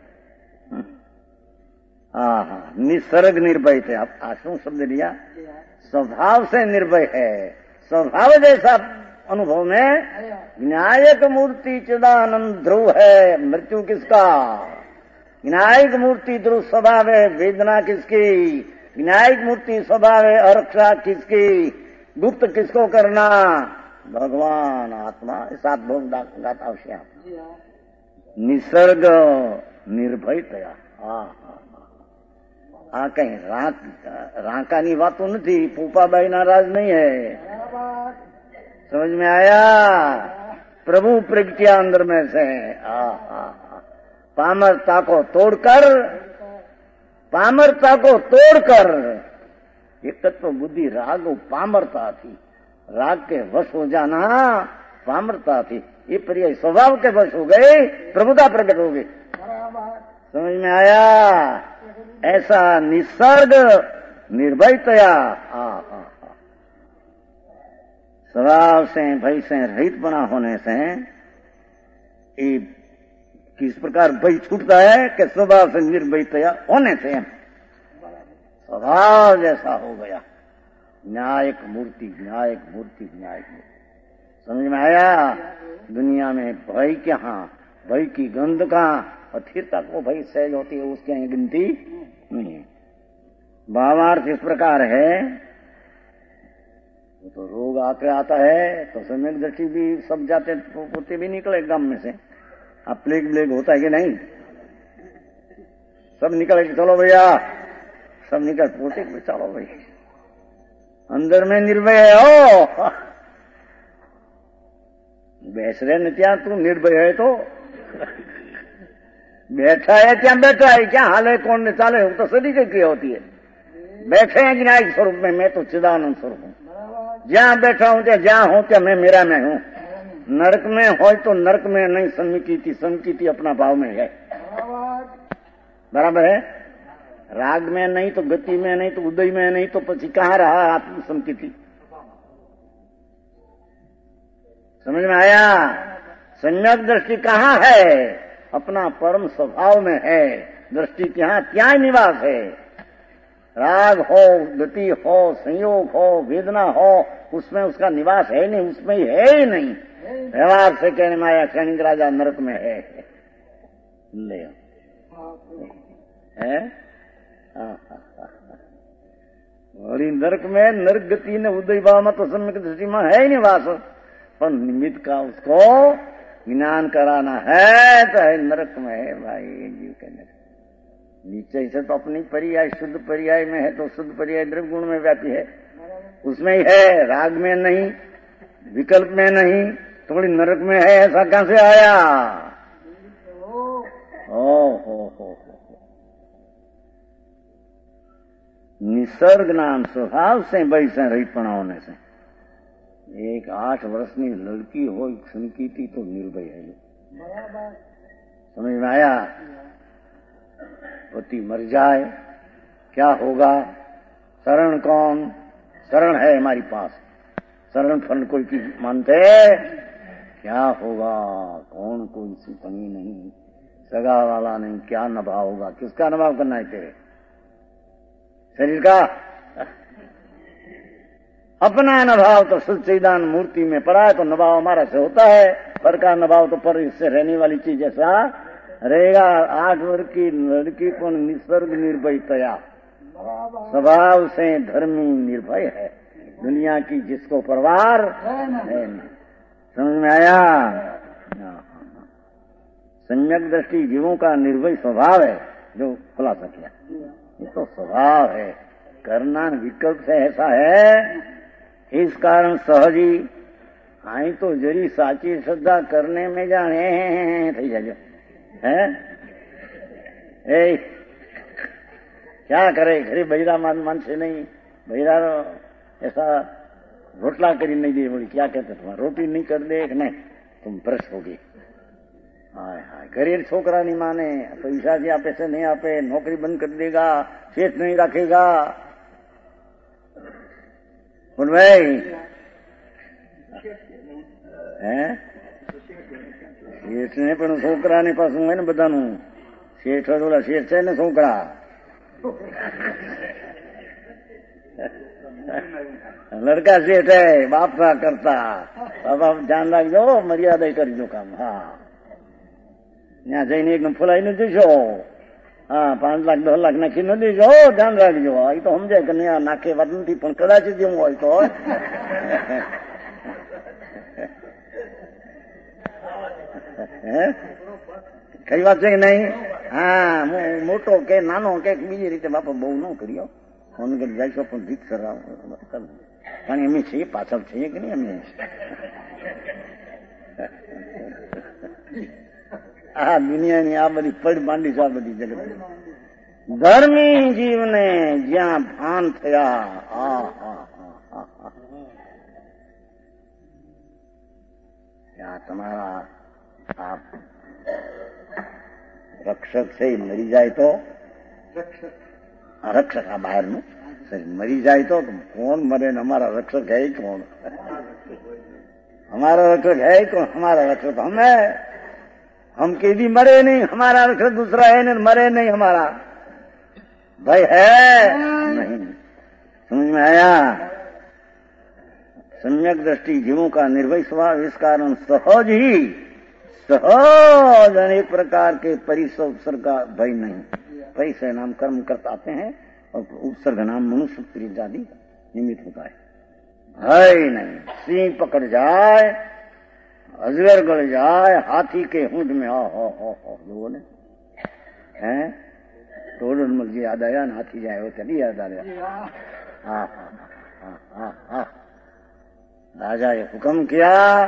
हाँ, निसर्ग निर्भय थे। आप आश्रम शब्द लिया, स्वभाव से निर्भय है। स्वभाव जैसा अनुभव में विनायक मूर्ति चिदानंद ध्रुव है। मृत्यु किसका? विनायक मूर्ति ध्रुव स्वभाव है। वेदना किसकी? विनायक मूर्ति स्वभाव है। अरक्षा किसकी? गुप्त किसको करना? भगवान आत्मा सात भोग गाता श्याम। निसर्ग निर्भयतया। आ कहीं राकानी बातों नहीं, पूपाबाई नाराज नहीं है। समझ में आया? प्रभु प्रगटिया अंदर में से पामरता को तोड़कर एक तत्व बुद्धि राग पामरता थी। राग के वश हो जाना पामरता थी। ये पर्याय स्वभाव के वश हो गए, प्रभुता प्रकट हो गई। समझ में आया? ऐसा निसर्ग निर्भयतया स्वभाव से भय से रहित बना होने से ये किस प्रकार भय छूटता है कि स्वभाव से निर्भयतया होने से स्वभाव जैसा हो गया। न्यायिक मूर्ति न्यायिक मूर्ति न्यायिक मूर्ति। समझ में आया? दुनिया में भय कहाँ, भय की गंध कहाँ, अस्थिरता को भय सहज होती है, उसकी यहीं गिनती नहीं है। भावार्थ इस प्रकार है, तो रोग आते आता है तो सम्यक दृष्टि भी सब जाते पोते भी निकले गम में से। अब प्लेग ब्लेग होता है कि नहीं? सब निकले, चलो भैया सब निकल पोते में, चलो भाई अंदर में निर्भय हो। बेसरे न त्या तू निर्भय है तो बैठा है क्या? बैठा है क्या? हाल है कौन ने चाले हो तो सदी की क्रिया होती है। बैठे हैं विनायक स्वरूप में, मैं तो चिदानंद स्वरूप हूँ। जहाँ बैठा हूँ क्या, जहाँ हूँ क्या, मैं मेरा में हूँ। नरक में हो तो नरक में नहीं, समिति अपना भाव में है। बराबर है? राग में नहीं तो गति में नहीं तो उदय में नहीं तो પછી कहाँ रहा आत्म संकिति? समझ में आया? सम्यक दृष्टि कहाँ है? अपना परम स्वभाव में है। दृष्टि यहाँ क्या निवास है। राग हो, गति हो, संयोग हो, वेदना हो, उसमें उसका निवास है नहीं, उसमें ही है ही नहीं। व्यवहार से कहने में आया क्षणिक राजा नरक में है। ले है और नरक में नरक गति ने उदय भाव में तो सम्यक दृष्टि में है ही नहीं वास, पर निमित्त का उसको ज्ञान कराना है तो है नरक में है भाई। जीव के नरक नीचे से तो अपनी पर्याय शुद्ध पर्याय में है, तो शुद्ध पर्याय द्रव्य गुण में व्यापी है, उसमें ही है। राग में नहीं, विकल्प में नहीं, थोड़ी नरक में है। ऐसा कहां से आया? हो निसर्ग नाम स्वभाव से भय से रहितपणा होने से। एक 8 वर्षनी लड़की हो क्षणकी थी तो निर्भय है। समझ में आया? पति मर जाए क्या होगा? शरण कौन? शरण है हमारी पास। शरण फरण कोई की मानते क्या होगा? कौन? कोई सी तंगी नहीं, सगा वाला नहीं, क्या नभाव होगा? किसका नभाव करना है तेरे शरीर का? अपना नभाव तो सच्चिदान मूर्ति में पड़ा है, तो नभाव हमारा से होता है। पर का नभाव तो पर इससे रहने वाली चीज ऐसा रहेगा। 8 वर्ष की लड़की को निसर्ग निर्भयतया स्वभाव से धर्मी निर्भय है। दुनिया की जिसको परवार है नहीं। समझ में आया? सम्यक दृष्टि जीवों का निर्भय स्वभाव है, जो खुलासा किया। ये तो स्वभाव है, करना विकल्प से ऐसा है। इस कारण सहज ही आई तो जरी साची श्रद्धा करने में जाने थी जाजो है। क्या करे घरे बहिरा मान से नहीं, बहिरा ऐसा रोटला करी नहीं दे, बोली क्या कहते तुम्हारा रोटी नहीं कर दे नहीं, तुम भ्रष्ट होगी। हाय हाय, गरीब छोकरा नहीं माने, पैसा दिया पैसे नहीं आपे, नौकरी बंद कर देगा, शेष नहीं रखेगा। बोल भाई શેઠ ને પણ છોકરા ને પાછું હોય ને બધાનું, શેઠ ઓલા શેઠ છે ને છોકરા, લડકા શેઠ હે બાપ ના કરતા, બાબા ધ્યાન રાખજો, મર્યાદા કરજો કામ। હા, ત્યાં જઈને એકદમ ફૂલાઈ ન દેશો। હા, 5 લાખ 10 લાખ નાખી ન દેજો, ધ્યાન રાખજો। એ તો સમજાય કે નહીં નાખે વાત નથી, પણ કદાચ જેવું હોય તો કઈ વાત છે કે નહીં? હા, મોટો કે નાનો કે બીજી રીતે બાપા બહુ ન કર્યો, ફોન કરી જઈશો પણ રીત કરાવ, કારણ એમ છીએ પાછળ છીએ કે નહીં અમે। આ દુનિયાની આ બધી પડ માંડી છે, આ બધી જગત ધર્મી જીવને જ્યાં ભાન થયા। ત્યાં તમારા આ રક્ષક છે એ મરી જાય તો, રક્ષક આ બહારનું મરી જાય તો કોણ મરે ને અમારા રક્ષક है कौन? हमारा रक्षक है कौन? हमारा रक्षक हम कभी मरे नहीं, हमारा रक्षक दूसरा है नहीं, मरे नहीं हमारा भाई है नहीं। समझ में आया? सम्यक दृष्टि जीवों का निर्भय स्वभाव, इस कारण सहज ही सहज अनेक प्रकार के परिसर उत्सर्ग का भय नहीं। परिसर नाम कर्म करते आते हैं और उत्सर्ग नाम मनुष्य प्रीत आदि निमित्त होता है। भय नहीं, सिंह पकड़ जाए, अजगर गड़ जाए, हाथी के हुंड में हो लोगों ने हैं तो मुझे याद आया ना, हाथी जाए वो चली याद आ गया। हाँ हाँ हाँ हाँ हाँ, राजा ये हुक्म किया,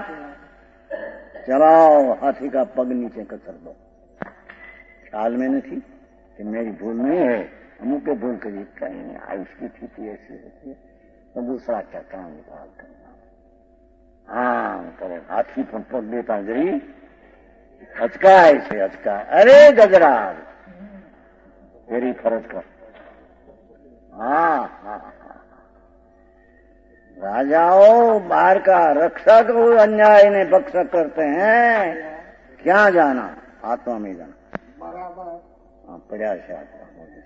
चलाओ हाथी का पग नीचे कतर दो। ख्याल में नहीं थी कि मेरी भूल नहीं है, अमुक को भूल करी कहीं उसकी स्थिति ऐसी होती है तो दूसरा क्या काम निकाल करना। हाँ करे हाथी पर पग देता जरी अचकाए से अचका, अरे गजराज तेरी फर्ज कर। हाँ हाँ, राजाओं बाहर का रक्षक अन्याय ने भक्षक करते हैं, क्या जाना आत्मा में जाना। हाँ पड़ा છે આત્મા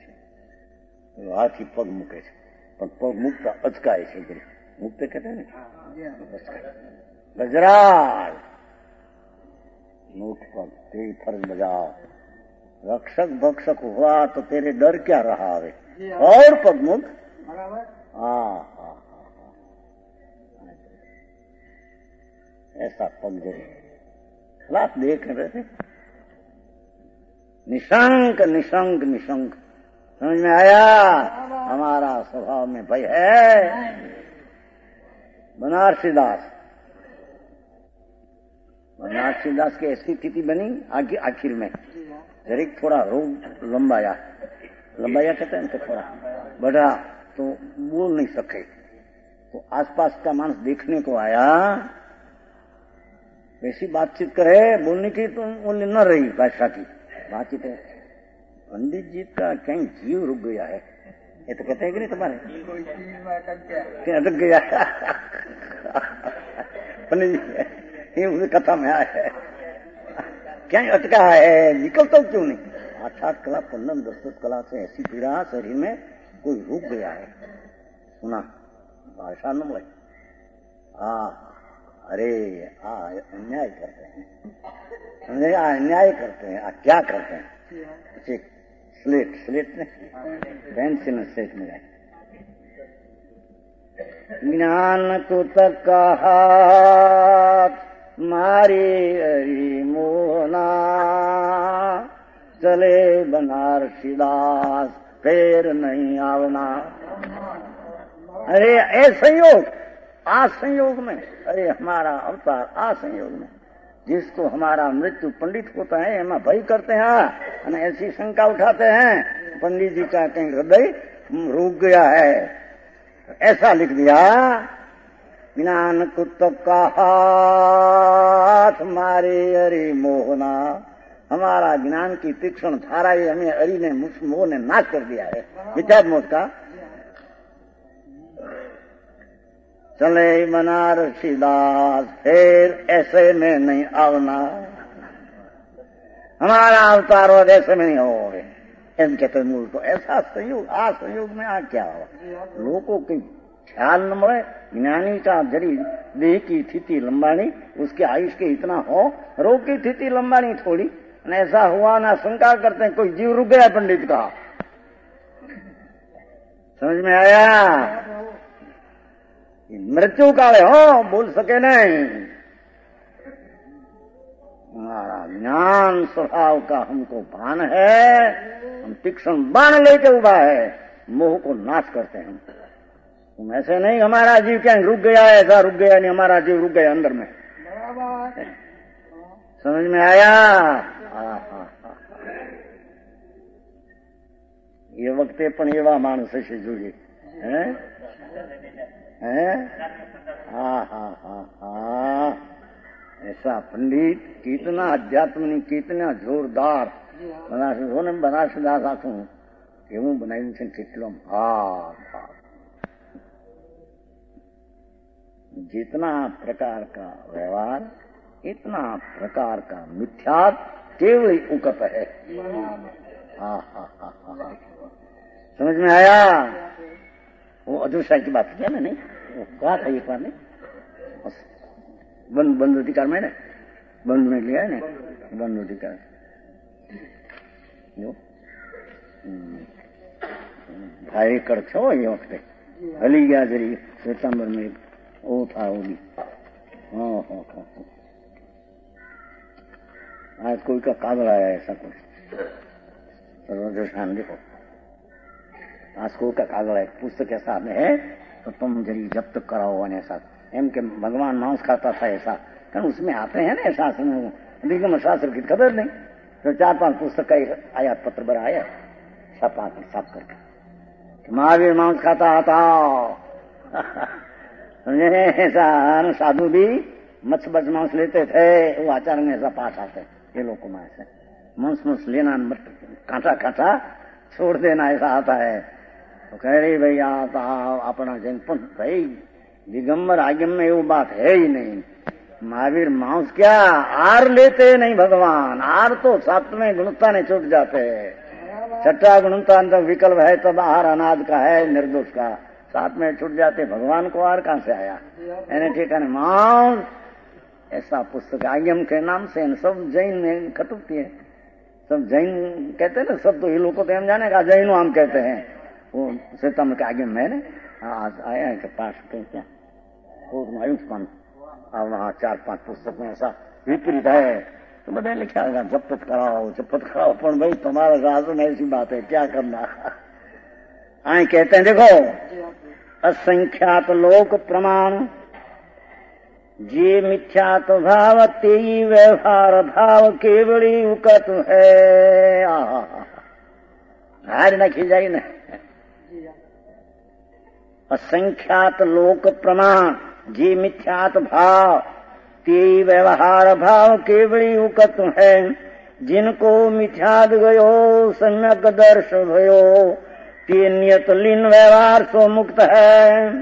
હાથી પગ મૂકે છે પણ પગ મૂકતા અચકાય છે, મુક્ત कहते हैं गजराज मुख पग तेरी फर्ज बजाओ। रक्षक भक्षक हुआ तो तेरे डर क्या रहा है, और पग मुख। हाँ हाँ, ऐसा पग जरूर खिलाफ देख रहे थे, निशंक निशंक निशंक। समझ में आया? हमारा स्वभाव में भय है। बनारसी दास की ऐसी स्थिति बनी आखिर में, जरिक थोड़ा रोग लंबाया कहते हैं, तो थोड़ा बढ़ा तो बोल नहीं सके, तो आसपास का मानस देखने को आया, वैसी बातचीत करे, बोलने की तो बोलने न रही भाषा की बातचीत है। पंडित जी का कहीं जीव रुक गया है, ये तो कहते हैं कि नहीं तुम्हारे अटक गया पंडित जी, ये कथा में आया है, क्या अटका है, निकलता क्यों नहीं? 8-8 कला 15-10 कला से ऐसी पीड़ा शरीर में, कोई रुक गया है। सुना भाषा न बोले, अरे अन्याय करते हैं, अन्याय करते हैं, क्या करते हैं? स्लेट ने पेंसिल स्लेट में जाए, ज्ञान तो तक का हाथ मारी हरी मोहना, चले बनारसी दास फिर नहीं आवना। अरे ए संयोग, आ संयोग में, अरे हमारा अवतार आ संयोग में, जिसको हमारा मृत्यु पंडित होता है एमा भय करते हैं और ऐसी शंका उठाते हैं, पंडित जी का कहीं हृदय रुक गया है, ऐसा लिख दिया। ज्ञान कुत्तो का हाथ मारे अरे मोहना। हमारा ज्ञान की तीक्ष्ण धारा ये हमें अरी ने मोह ने नाश कर दिया है, विचार मोह का। चले बनारसी दास फिर ऐसे में नहीं आवना, हमारा अवतार और ऐसे में नहीं होगे। एम कहते मूल को ऐसा संयोग, आ संयोग में आ क्या हो, लोगों की ख्याल न મળે। ज्ञानी का जरी देह की स्थिति लंबानी, उसके आयुष के इतना हो, रोग की स्थिति लंबानी थोड़ी। ऐसा हुआ ना शंका करते हैं, कोई जीव रुक गया पंडित का। समझ में आया? मृत्यु काले हो, बोल सके नहीं। हमारा ज्ञान स्वभाव का हमको भान है, हम तीक्ष्ण बाण लेके उभा है, मोह को नाश करते हैं। तुम ऐसे नहीं हमारा जीव क्या रुक गया है, ऐसा रुक गया नहीं, हमारा जीव रुक गया अंदर में। समझ में आया? ये वक्ते पण एवा माणस से जुड़े हैं, ऐसा पंडित कितना अध्यात्म कितना जोरदार बनारसदास आखू એવું બનાવ્યું છે કેટલો ભાગ। जितना प्रकार का व्यवहार इतना प्रकार का मिथ्या केवल उकत है। समझ में आया? वो अधूषा की बात किया ना, नहीं वो कहा था एक बार नहीं, बंद अधिकार में ना, बंद में लिया है ना, बंद अधिकार भाई कर छो ये वक्त हली गया जरी सितंबर में वो था वो भी। आज कोई का कागल आया ऐसा कुछ सर्वदर्शन देखो, आज कोई का कागल है, पुस्तक ऐसा में है तो तुम जरी जब्त कराओ ऐसा। एम के भगवान मांस खाता था ऐसा, कारण उसमें आते हैं ना शास्त्र में, निगम शास्त्र की खबर नहीं, तो 4-5 पुस्तक का आया पत्र भरा आया साफ करके महावीर मांस खाता था। समझे? ऐसा साधु भी मत्स बच मांस लेते थे, वो आचार्य में ऐसा पाठ आते ये लोग को मां से मांस लेना कांटा छोड़ देना ऐसा आता है। तो कह रही भैया अपना जनपद भाई दिगंबर आगम में वो बात है ही नहीं। महावीर मांस क्या आर लेते नहीं भगवान, आर तो 7वें गुणता ने छूट जाते हैं। 6ठा गुणता तो विकल्प है, तब आहार अनाज का है निर्दोष का, 7 में छूट जाते भगवान को आर कहां से आया। यानी ठिकाने मांस ऐसा पुस्तक आगम के नाम से सब जैन में खतुकती है, सब जैन कहते हैं ना, सब तो ये लोग को तो हम जाने का जैन हम कहते हैं। वो सितंबर के आगम में ना आज आया है के पास क्या आयुष्मान, और वहाँ 4-5 पुस्तक में ऐसा विपरीत है, तो बताए लिखा होगा जब्त कराओ पर भाई तुम्हारा शासन ऐसी बात है, क्या करना। आए कहते हैं देखो असंख्यात लोक प्रमाण जे मिथ्यात भाव ते व्यवहार भाव केवली उकत है। हार न खिजाई न। असंख्यात लोक प्रमाण जे मिथ्यात भाव ते व्यवहार भाव केवली उकत है। जिनको मिथ्याद गयो सम्यक दर्श भयो ते नियत लीन व्यवहार सो मुक्त है।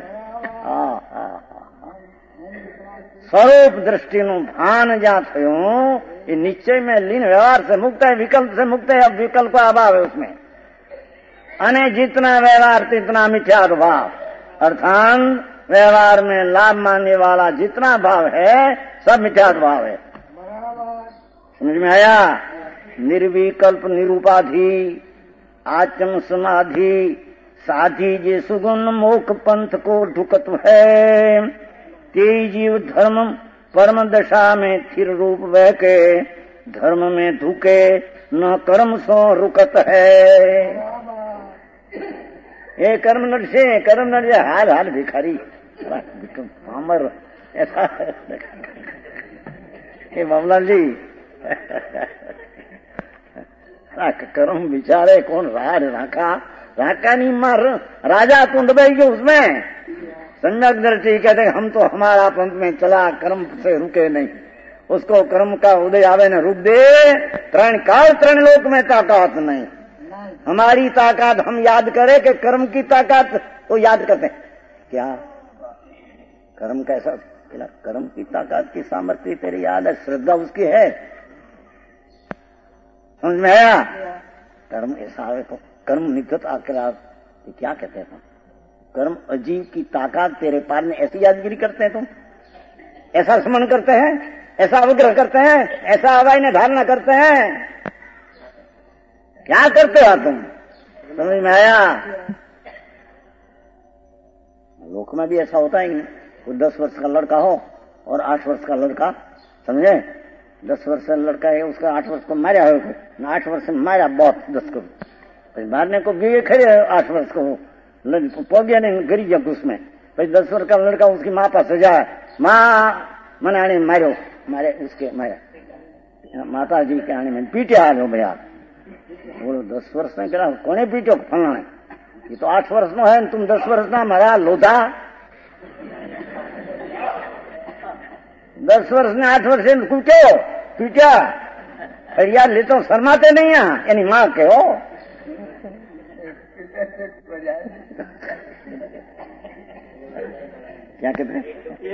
स्वरूप दृष्टि नु भान जा थयो ये निश्चय में लीन व्यवहार से मुक्त है, विकल्प से मुक्त है। अब विकल्प का अभाव है उसमें, अने जितना व्यवहार तितना मिथ्याद भाव, अर्थात व्यवहार में लाभ मानने वाला जितना भाव है सब मिथ्याद भाव है। समझ में आया? निर्विकल्प निरूपाधि आचम समाधि साधी जे सुगुण मोक्ष पंथ को ढुकत है। ते जीव धर्म परम दशा में स्थिर रूप बह के धर्म में धुके न कर्म सो रुकत है। ये कर्म नट हाल भिखारी अमर ऐसा हे बाबूलाल जी कर्म बिचारे कौन राखा नहीं मार राजा तुंड बैठ गए उसमें सम्यक दृष्टि कहते हम तो हमारा पंथ में चला, कर्म से रुके नहीं, उसको कर्म का उदय आवे न रुक दे, तरण काल तरण लोक में ताकत नहीं। हमारी ताकत हम याद करें कि कर्म की ताकत वो याद करते हैं क्या? कर्म कैसा? कर्म की ताकत की सामर्थ्य तेरी याद है, श्रद्धा उसकी है, समझ में आया? कर्म ऐसा है तो कर्म निकट आकर क्या कहते हैं? कर्म अजीब की ताकत तेरे पार में, ऐसी यादगिरी करते हैं तुम, ऐसा स्मरण करते हैं, ऐसा अवग्रह करते हैं, ऐसा अवाई ने धारणा करते हैं, क्या करते हो तुम? समझ में आया? लोक में भी ऐसा होता ही नहीं। कोई 10 वर्ष का लड़का हो और 8 वर्ष का लड़का, समझे? 10 वर्ष का लड़का है, उसका 8 वर्ष को मारा है, 8 वर्ष में मारा बहुत 10 को, मारने को गिरे खड़े 8 वर्ष को पौगे ने गिरी गया उसमें, फिर 10 वर्ष का लड़का उसकी माँ पास जाए, माँ मनाने मारो, मारे उसके मारा माता जी के आने में पीटे हालो भैया, बोलो 10 वर्ष ने कहा कोने पीटो फलाने, ये तो 8 वर्ष नो है, तुम 10 वर्ष ना मारा लोधा। 10 वर्ष ने 8 वर्ष कूटो पीटा, फिर यार ले तो शर्माते नहीं है, यानी माँ के हो। क्या कहते हैं?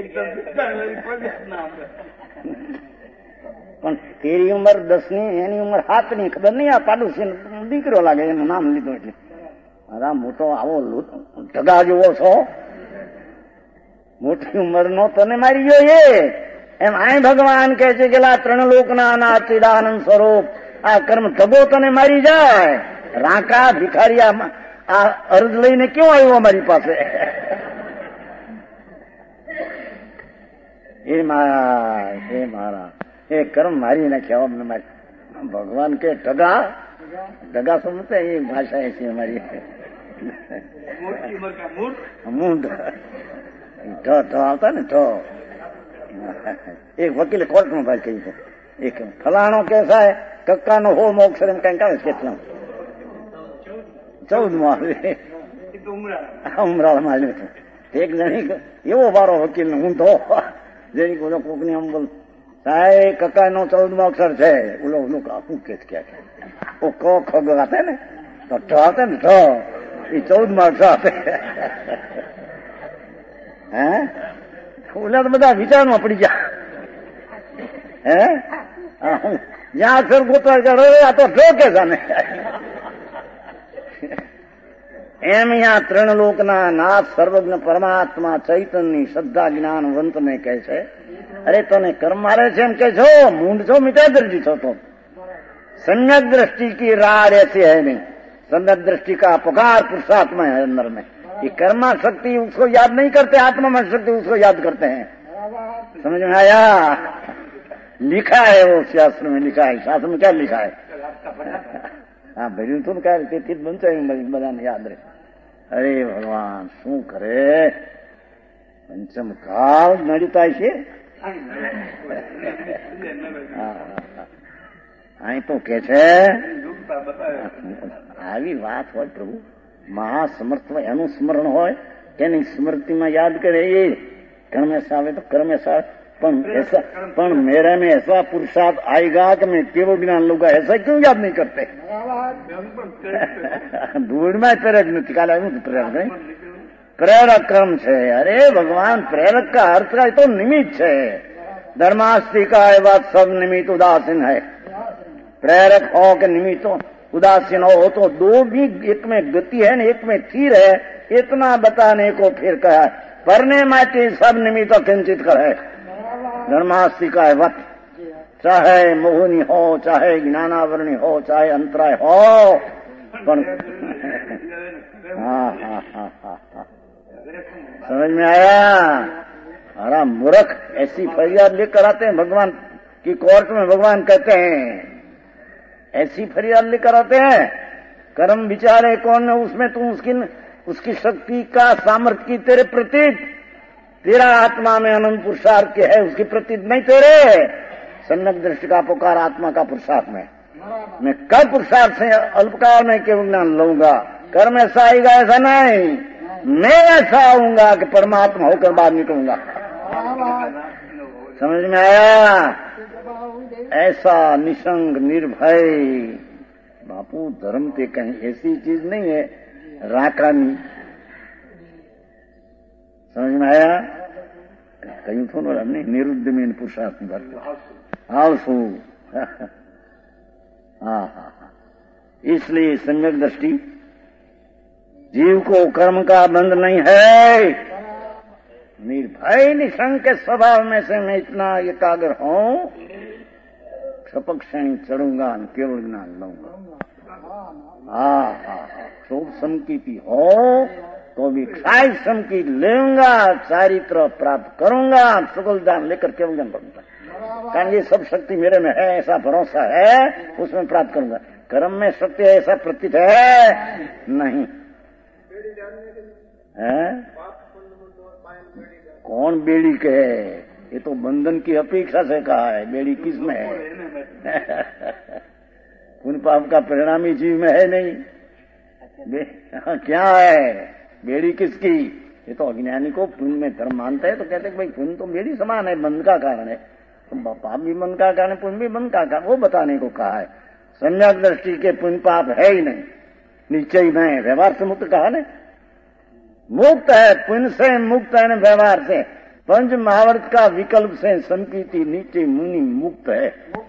પણ તેરી ઉંમર 10 ની, એની ઉંમર 7 ની, ખબર નહીં આ પાડોશી દીકરો લાગે એનું નામ લીધું એટલે અરે મોટો આવો ઢગા જેવો છો, મોટી ઉંમર નો તને મારી ગયો એ એમ આ ભગવાન કહે છે કે લા 3 લોકના ના ચિદાનંદ સ્વરૂપ આ કર્મ ઢગો તને મારી જાય। રાંકા ભિખારીયા આ અરજ લઈને ક્यों આવ્યો અમારી પાસે? એ મારા એ કર્મ મારી નાખ્યા અમને મારી। भगवान के ढगा ढगा समझते हैं, ये भाषा ऐसी हमारी मूंड ढ आता ना ढ। एक वकील कोर्ट में बात कही, एक फलाणो कैसा है कक्का नो हो मोक्षर में कहीं का કેટલા 14 ઉમરાળ માલ્યો હતો। એક જણી એવો વારો વકીલ હું તો જેની કોકની આમ બોલ સાહેબ કક્કા નો 14મો અક્ષર છે, ઓલો શું કે क्या वो क ख ग आते ने तो ठ आते ने ठ, ये 14મા અક્ષર आते हैं। ઓલા તો બધા વિચારમાં પડી ગયા હે, જ્યાં અક્ષર ગોતવા કરે આ તો ઠ કે જાને એમ यहाँ 3 લોકના નાથ સર્વજ્ઞ પરમાત્મા ચૈતન્ય શ્રદ્ધા જ્ઞાનવંત ને કહે છે, अरे तने कर्म मारे છે એમ કે છો, મૂંડ છો, મીઠા દર્દી છો तो। सम्यक दृष्टि की राड ऐसी है नहीं, सम्यक दृष्टि का पुकार पुरुषात्मा है अंदर में। ये कर्मा शक्ति उसको याद नहीं करते, आत्मा में शक्ति उसको याद करते हैं। समझ में आया? लिखा है वो शास्त्र में, लिखा है। शास्त्र में क्या लिखा है? हाँ भैया तुम क्या रहते बन चाहिए बधाने याद रहे। अरे भगवान शू करे, पंचम काल नड़ीता है અહીં તો કે છે આવી વાત હોય પ્રભુ, મહાસમર્થ હોય એનું સ્મરણ હોય, એની સ્મૃતિમાં યાદ કરે એ कर्म ऐसा आवे तो कर्म ऐसा, पण मेरे में ऐसा पुरुषार्थ आएगा कि मैं केवल ज्ञान लूंगा, ऐसा क्यों याद नहीं करते? धूल में प्रेरक नहीं काला प्रेरक नहीं, प्रेरक कर्म है। अरे भगवान प्रेरक का अर्थ का तो निमित्त है, धर्मास्ति का है बात, सब निमित्त उदासीन है। प्रेरक हो के निमित्त उदासीन हो तो दो भी, एक में गति है न एक में स्थिर है, इतना बताने को फिर कहा परने माटे सब निमित्त किंचित करे। धर्मास्ति का है वत, चाहे मोहनी हो, चाहे ज्ञानावरणी हो, चाहे अंतराय हो, समझ में आया? अरे मूर्ख ऐसी फरियाद लेकर आते हैं भगवान की कोर्ट में। भगवान कहते हैं ऐसी फरियाद लेकर आते हैं, कर्म विचारे कौन है उसमें तुम उसकी शक्ति का सामर्थ्य की तेरे प्रतीत, तेरा आत्मा में अनंत पुरुषार्थ के है, उसकी प्रतीत नहीं तेरे। सम्यक दृष्टि का पुकार आत्मा का पुरुषार्थ में, मैं कब पुरुषार्थ से अल्पकाल में केवल ज्ञान लूंगा, कर्म ऐसा आएगा ऐसा नहीं। मैं ऐसा आऊंगा कि परमात्मा होकर बाहर निकलूंगा। समझ में आया? ऐसा निसंग निर्भय। बापू धर्म के कहीं ऐसी चीज नहीं है राकानी। समझ में आया? कहीं तो नहीं निरुद्ध में पुरुषार्थ भरते आलसू। हाँ, इसलिए सम्यक दृष्टि जीव को कर्म का बंध नहीं है। निर्भय निसंग के स्वभाव में से मैं इतना एकाग्र हूं, क्षपक क्षणी चढ़ूंगा, केवल ज्ञान लूंगा। क्षोभ समकीति हो तो भी क्षाय समकी लेऊंगा, चारित्र प्राप्त करूंगा, सुगल दान लेकर केवल ज्ञान बनूंगा। कारण ये सब शक्ति मेरे में है, ऐसा भरोसा है, उसमें प्राप्त करूंगा। कर्म में शक्ति है ऐसा प्रतीत है नहीं है? कौन बेड़ी के है? ये तो बंधन की अपेक्षा से कहा है। बेड़ी किस में है? पुण्य पाप का परिणामी जीव में है नहीं। क्या है बेड़ी किसकी? ये तो अज्ञानी को पुण्य में धर्म मानते हैं तो कहते हैं भाई पुण्य तो बेड़ी समान है, बंध का कारण है। तो पाप भी बंध का कारण है, पुण्य भी बंध का कारण, वो बताने को कहा है। सम्यक दृष्टि के पुण्य पाप है ही नहीं, नीचे ही नहीं। व्यवहार से मुक्त कहा ने, मुक्त है, पुण्य से मुक्त है न व्यवहार से। पंच महावर्त का विकल्प से संकीर्ति नीचे मुनि मुक्त है।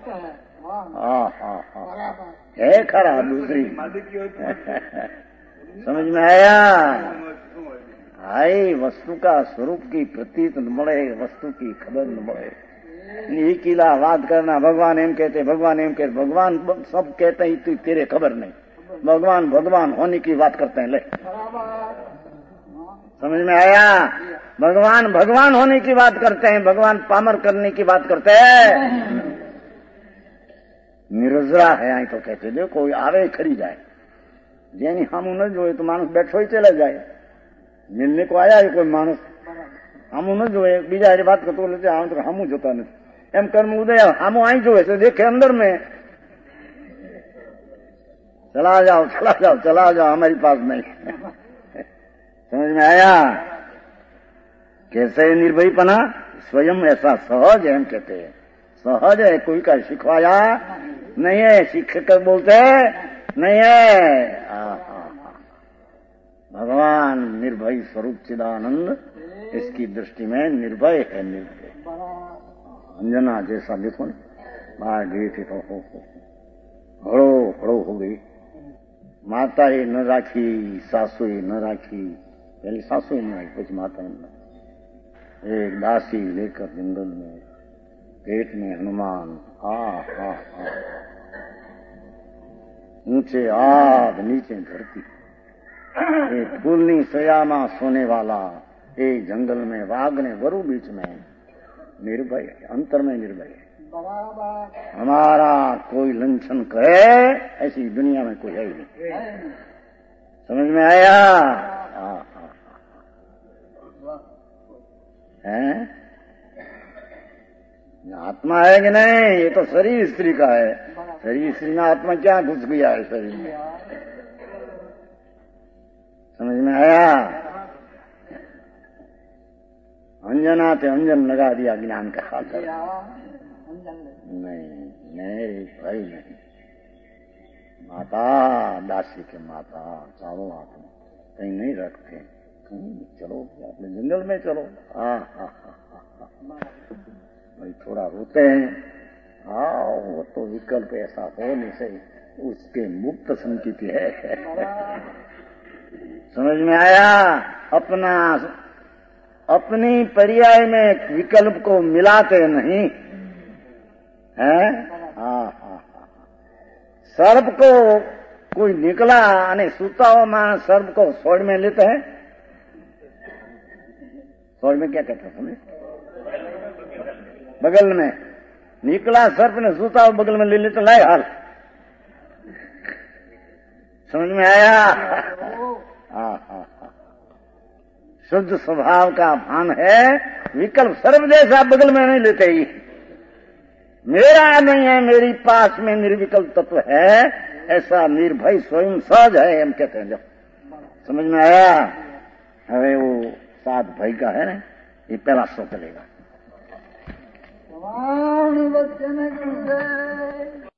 है खरा दूसरी। समझ में आया? आई वस्तु का स्वरूप की प्रतीत न મળે, वस्तु की खबर न મળે। कीला बात करना भगवान एम कहते, भगवान एम कहते, भगवान सब कहते हैं तू तेरे खबर नहीं। भगवान भगवान होने की बात करते हैं। ले समझ में आया? भगवान भगवान होने की बात करते हैं, भगवान पामर करने की बात करते हैं। निरजरा है आई तो कहते जो कोई आवे खरी जाए, जेनी हमू न जोए तो मानुस बैठो ही चला जाए। मिलने को आया है कोई मानुस, हमू न जोए बीजा हारी बात करते बोले आम तो हमू जोता नहीं एम कर्म उदय हमू आई जोए तो देखे अंदर में। चला जाओ चला जाओ चला जाओ, हमारी पास नहीं। समझ में आया? कैसे निर्भयपना? स्वयं ऐसा सहज है, हम कहते हैं सहज है, कोई का सिखवाया नहीं है, शिक्षक बोलते नहीं है। भगवान निर्भय स्वरूप चिदानंद, इसकी दृष्टि में निर्भय है। निर्भय अंजना जैसा देखो ना, बाहर गई थी तो हड़ो हड़ो हो गई। माता ही न राखी, सासु ही न राखी, पहले सासु ही न राखी, कुछ माता ही न। एक दासी लेकर जंगल में, पेट में हनुमान, ऊंचे आग नीचे धरती, एक फूलनी सयामा सोने वाला, एक जंगल में वाघ ने वरु बीच में, निर्भय है, अंतर में निर्भय है। हमारा कोई लंछन कहे ऐसी दुनिया में कोई है ही नहीं। समझ में आया? है? आत्मा है कि नहीं? ये तो शरीर स्त्री का है। शरीर स्त्री में आत्मा क्या घुस गया है शरीर में? समझ में आया? अंजना ते अंजन लगा दिया ज्ञान का खातर। नहीं नहीं भाई नहीं। माता दासी के माता चारों आत्मा कहीं नहीं रखते, कहीं चलो अपने जंगल में चलो। भाई थोड़ा रोते हैं, वो तो विकल्प ऐसा हो नहीं सही, उसके मुक्त संकीर्ति है। समझ में आया? अपनी पर्याय में विकल्प को मिलाते नहीं है। सर्प को कोई निकला અને सूता हुआ मानस सर्प को सोड़ में लेते हैं। सोड़ में क्या कहते हैं? बगल में निकला सर्प ने सूता हुआ बगल में ले लेते, लाए हाल। समझ में आया? शुद्ध स्वभाव का भान है, विकल्प सर्व जैसा बगल में नहीं लेते ही। मेरा नहीं है, मेरी पास में निर्विकल्प तत्व है, ऐसा निर्भय स्वयं सहज है, हम कहते हैं। जब समझ में आया? હવે वो 7 भाई का है ना, ये पहला सौ चलेगा।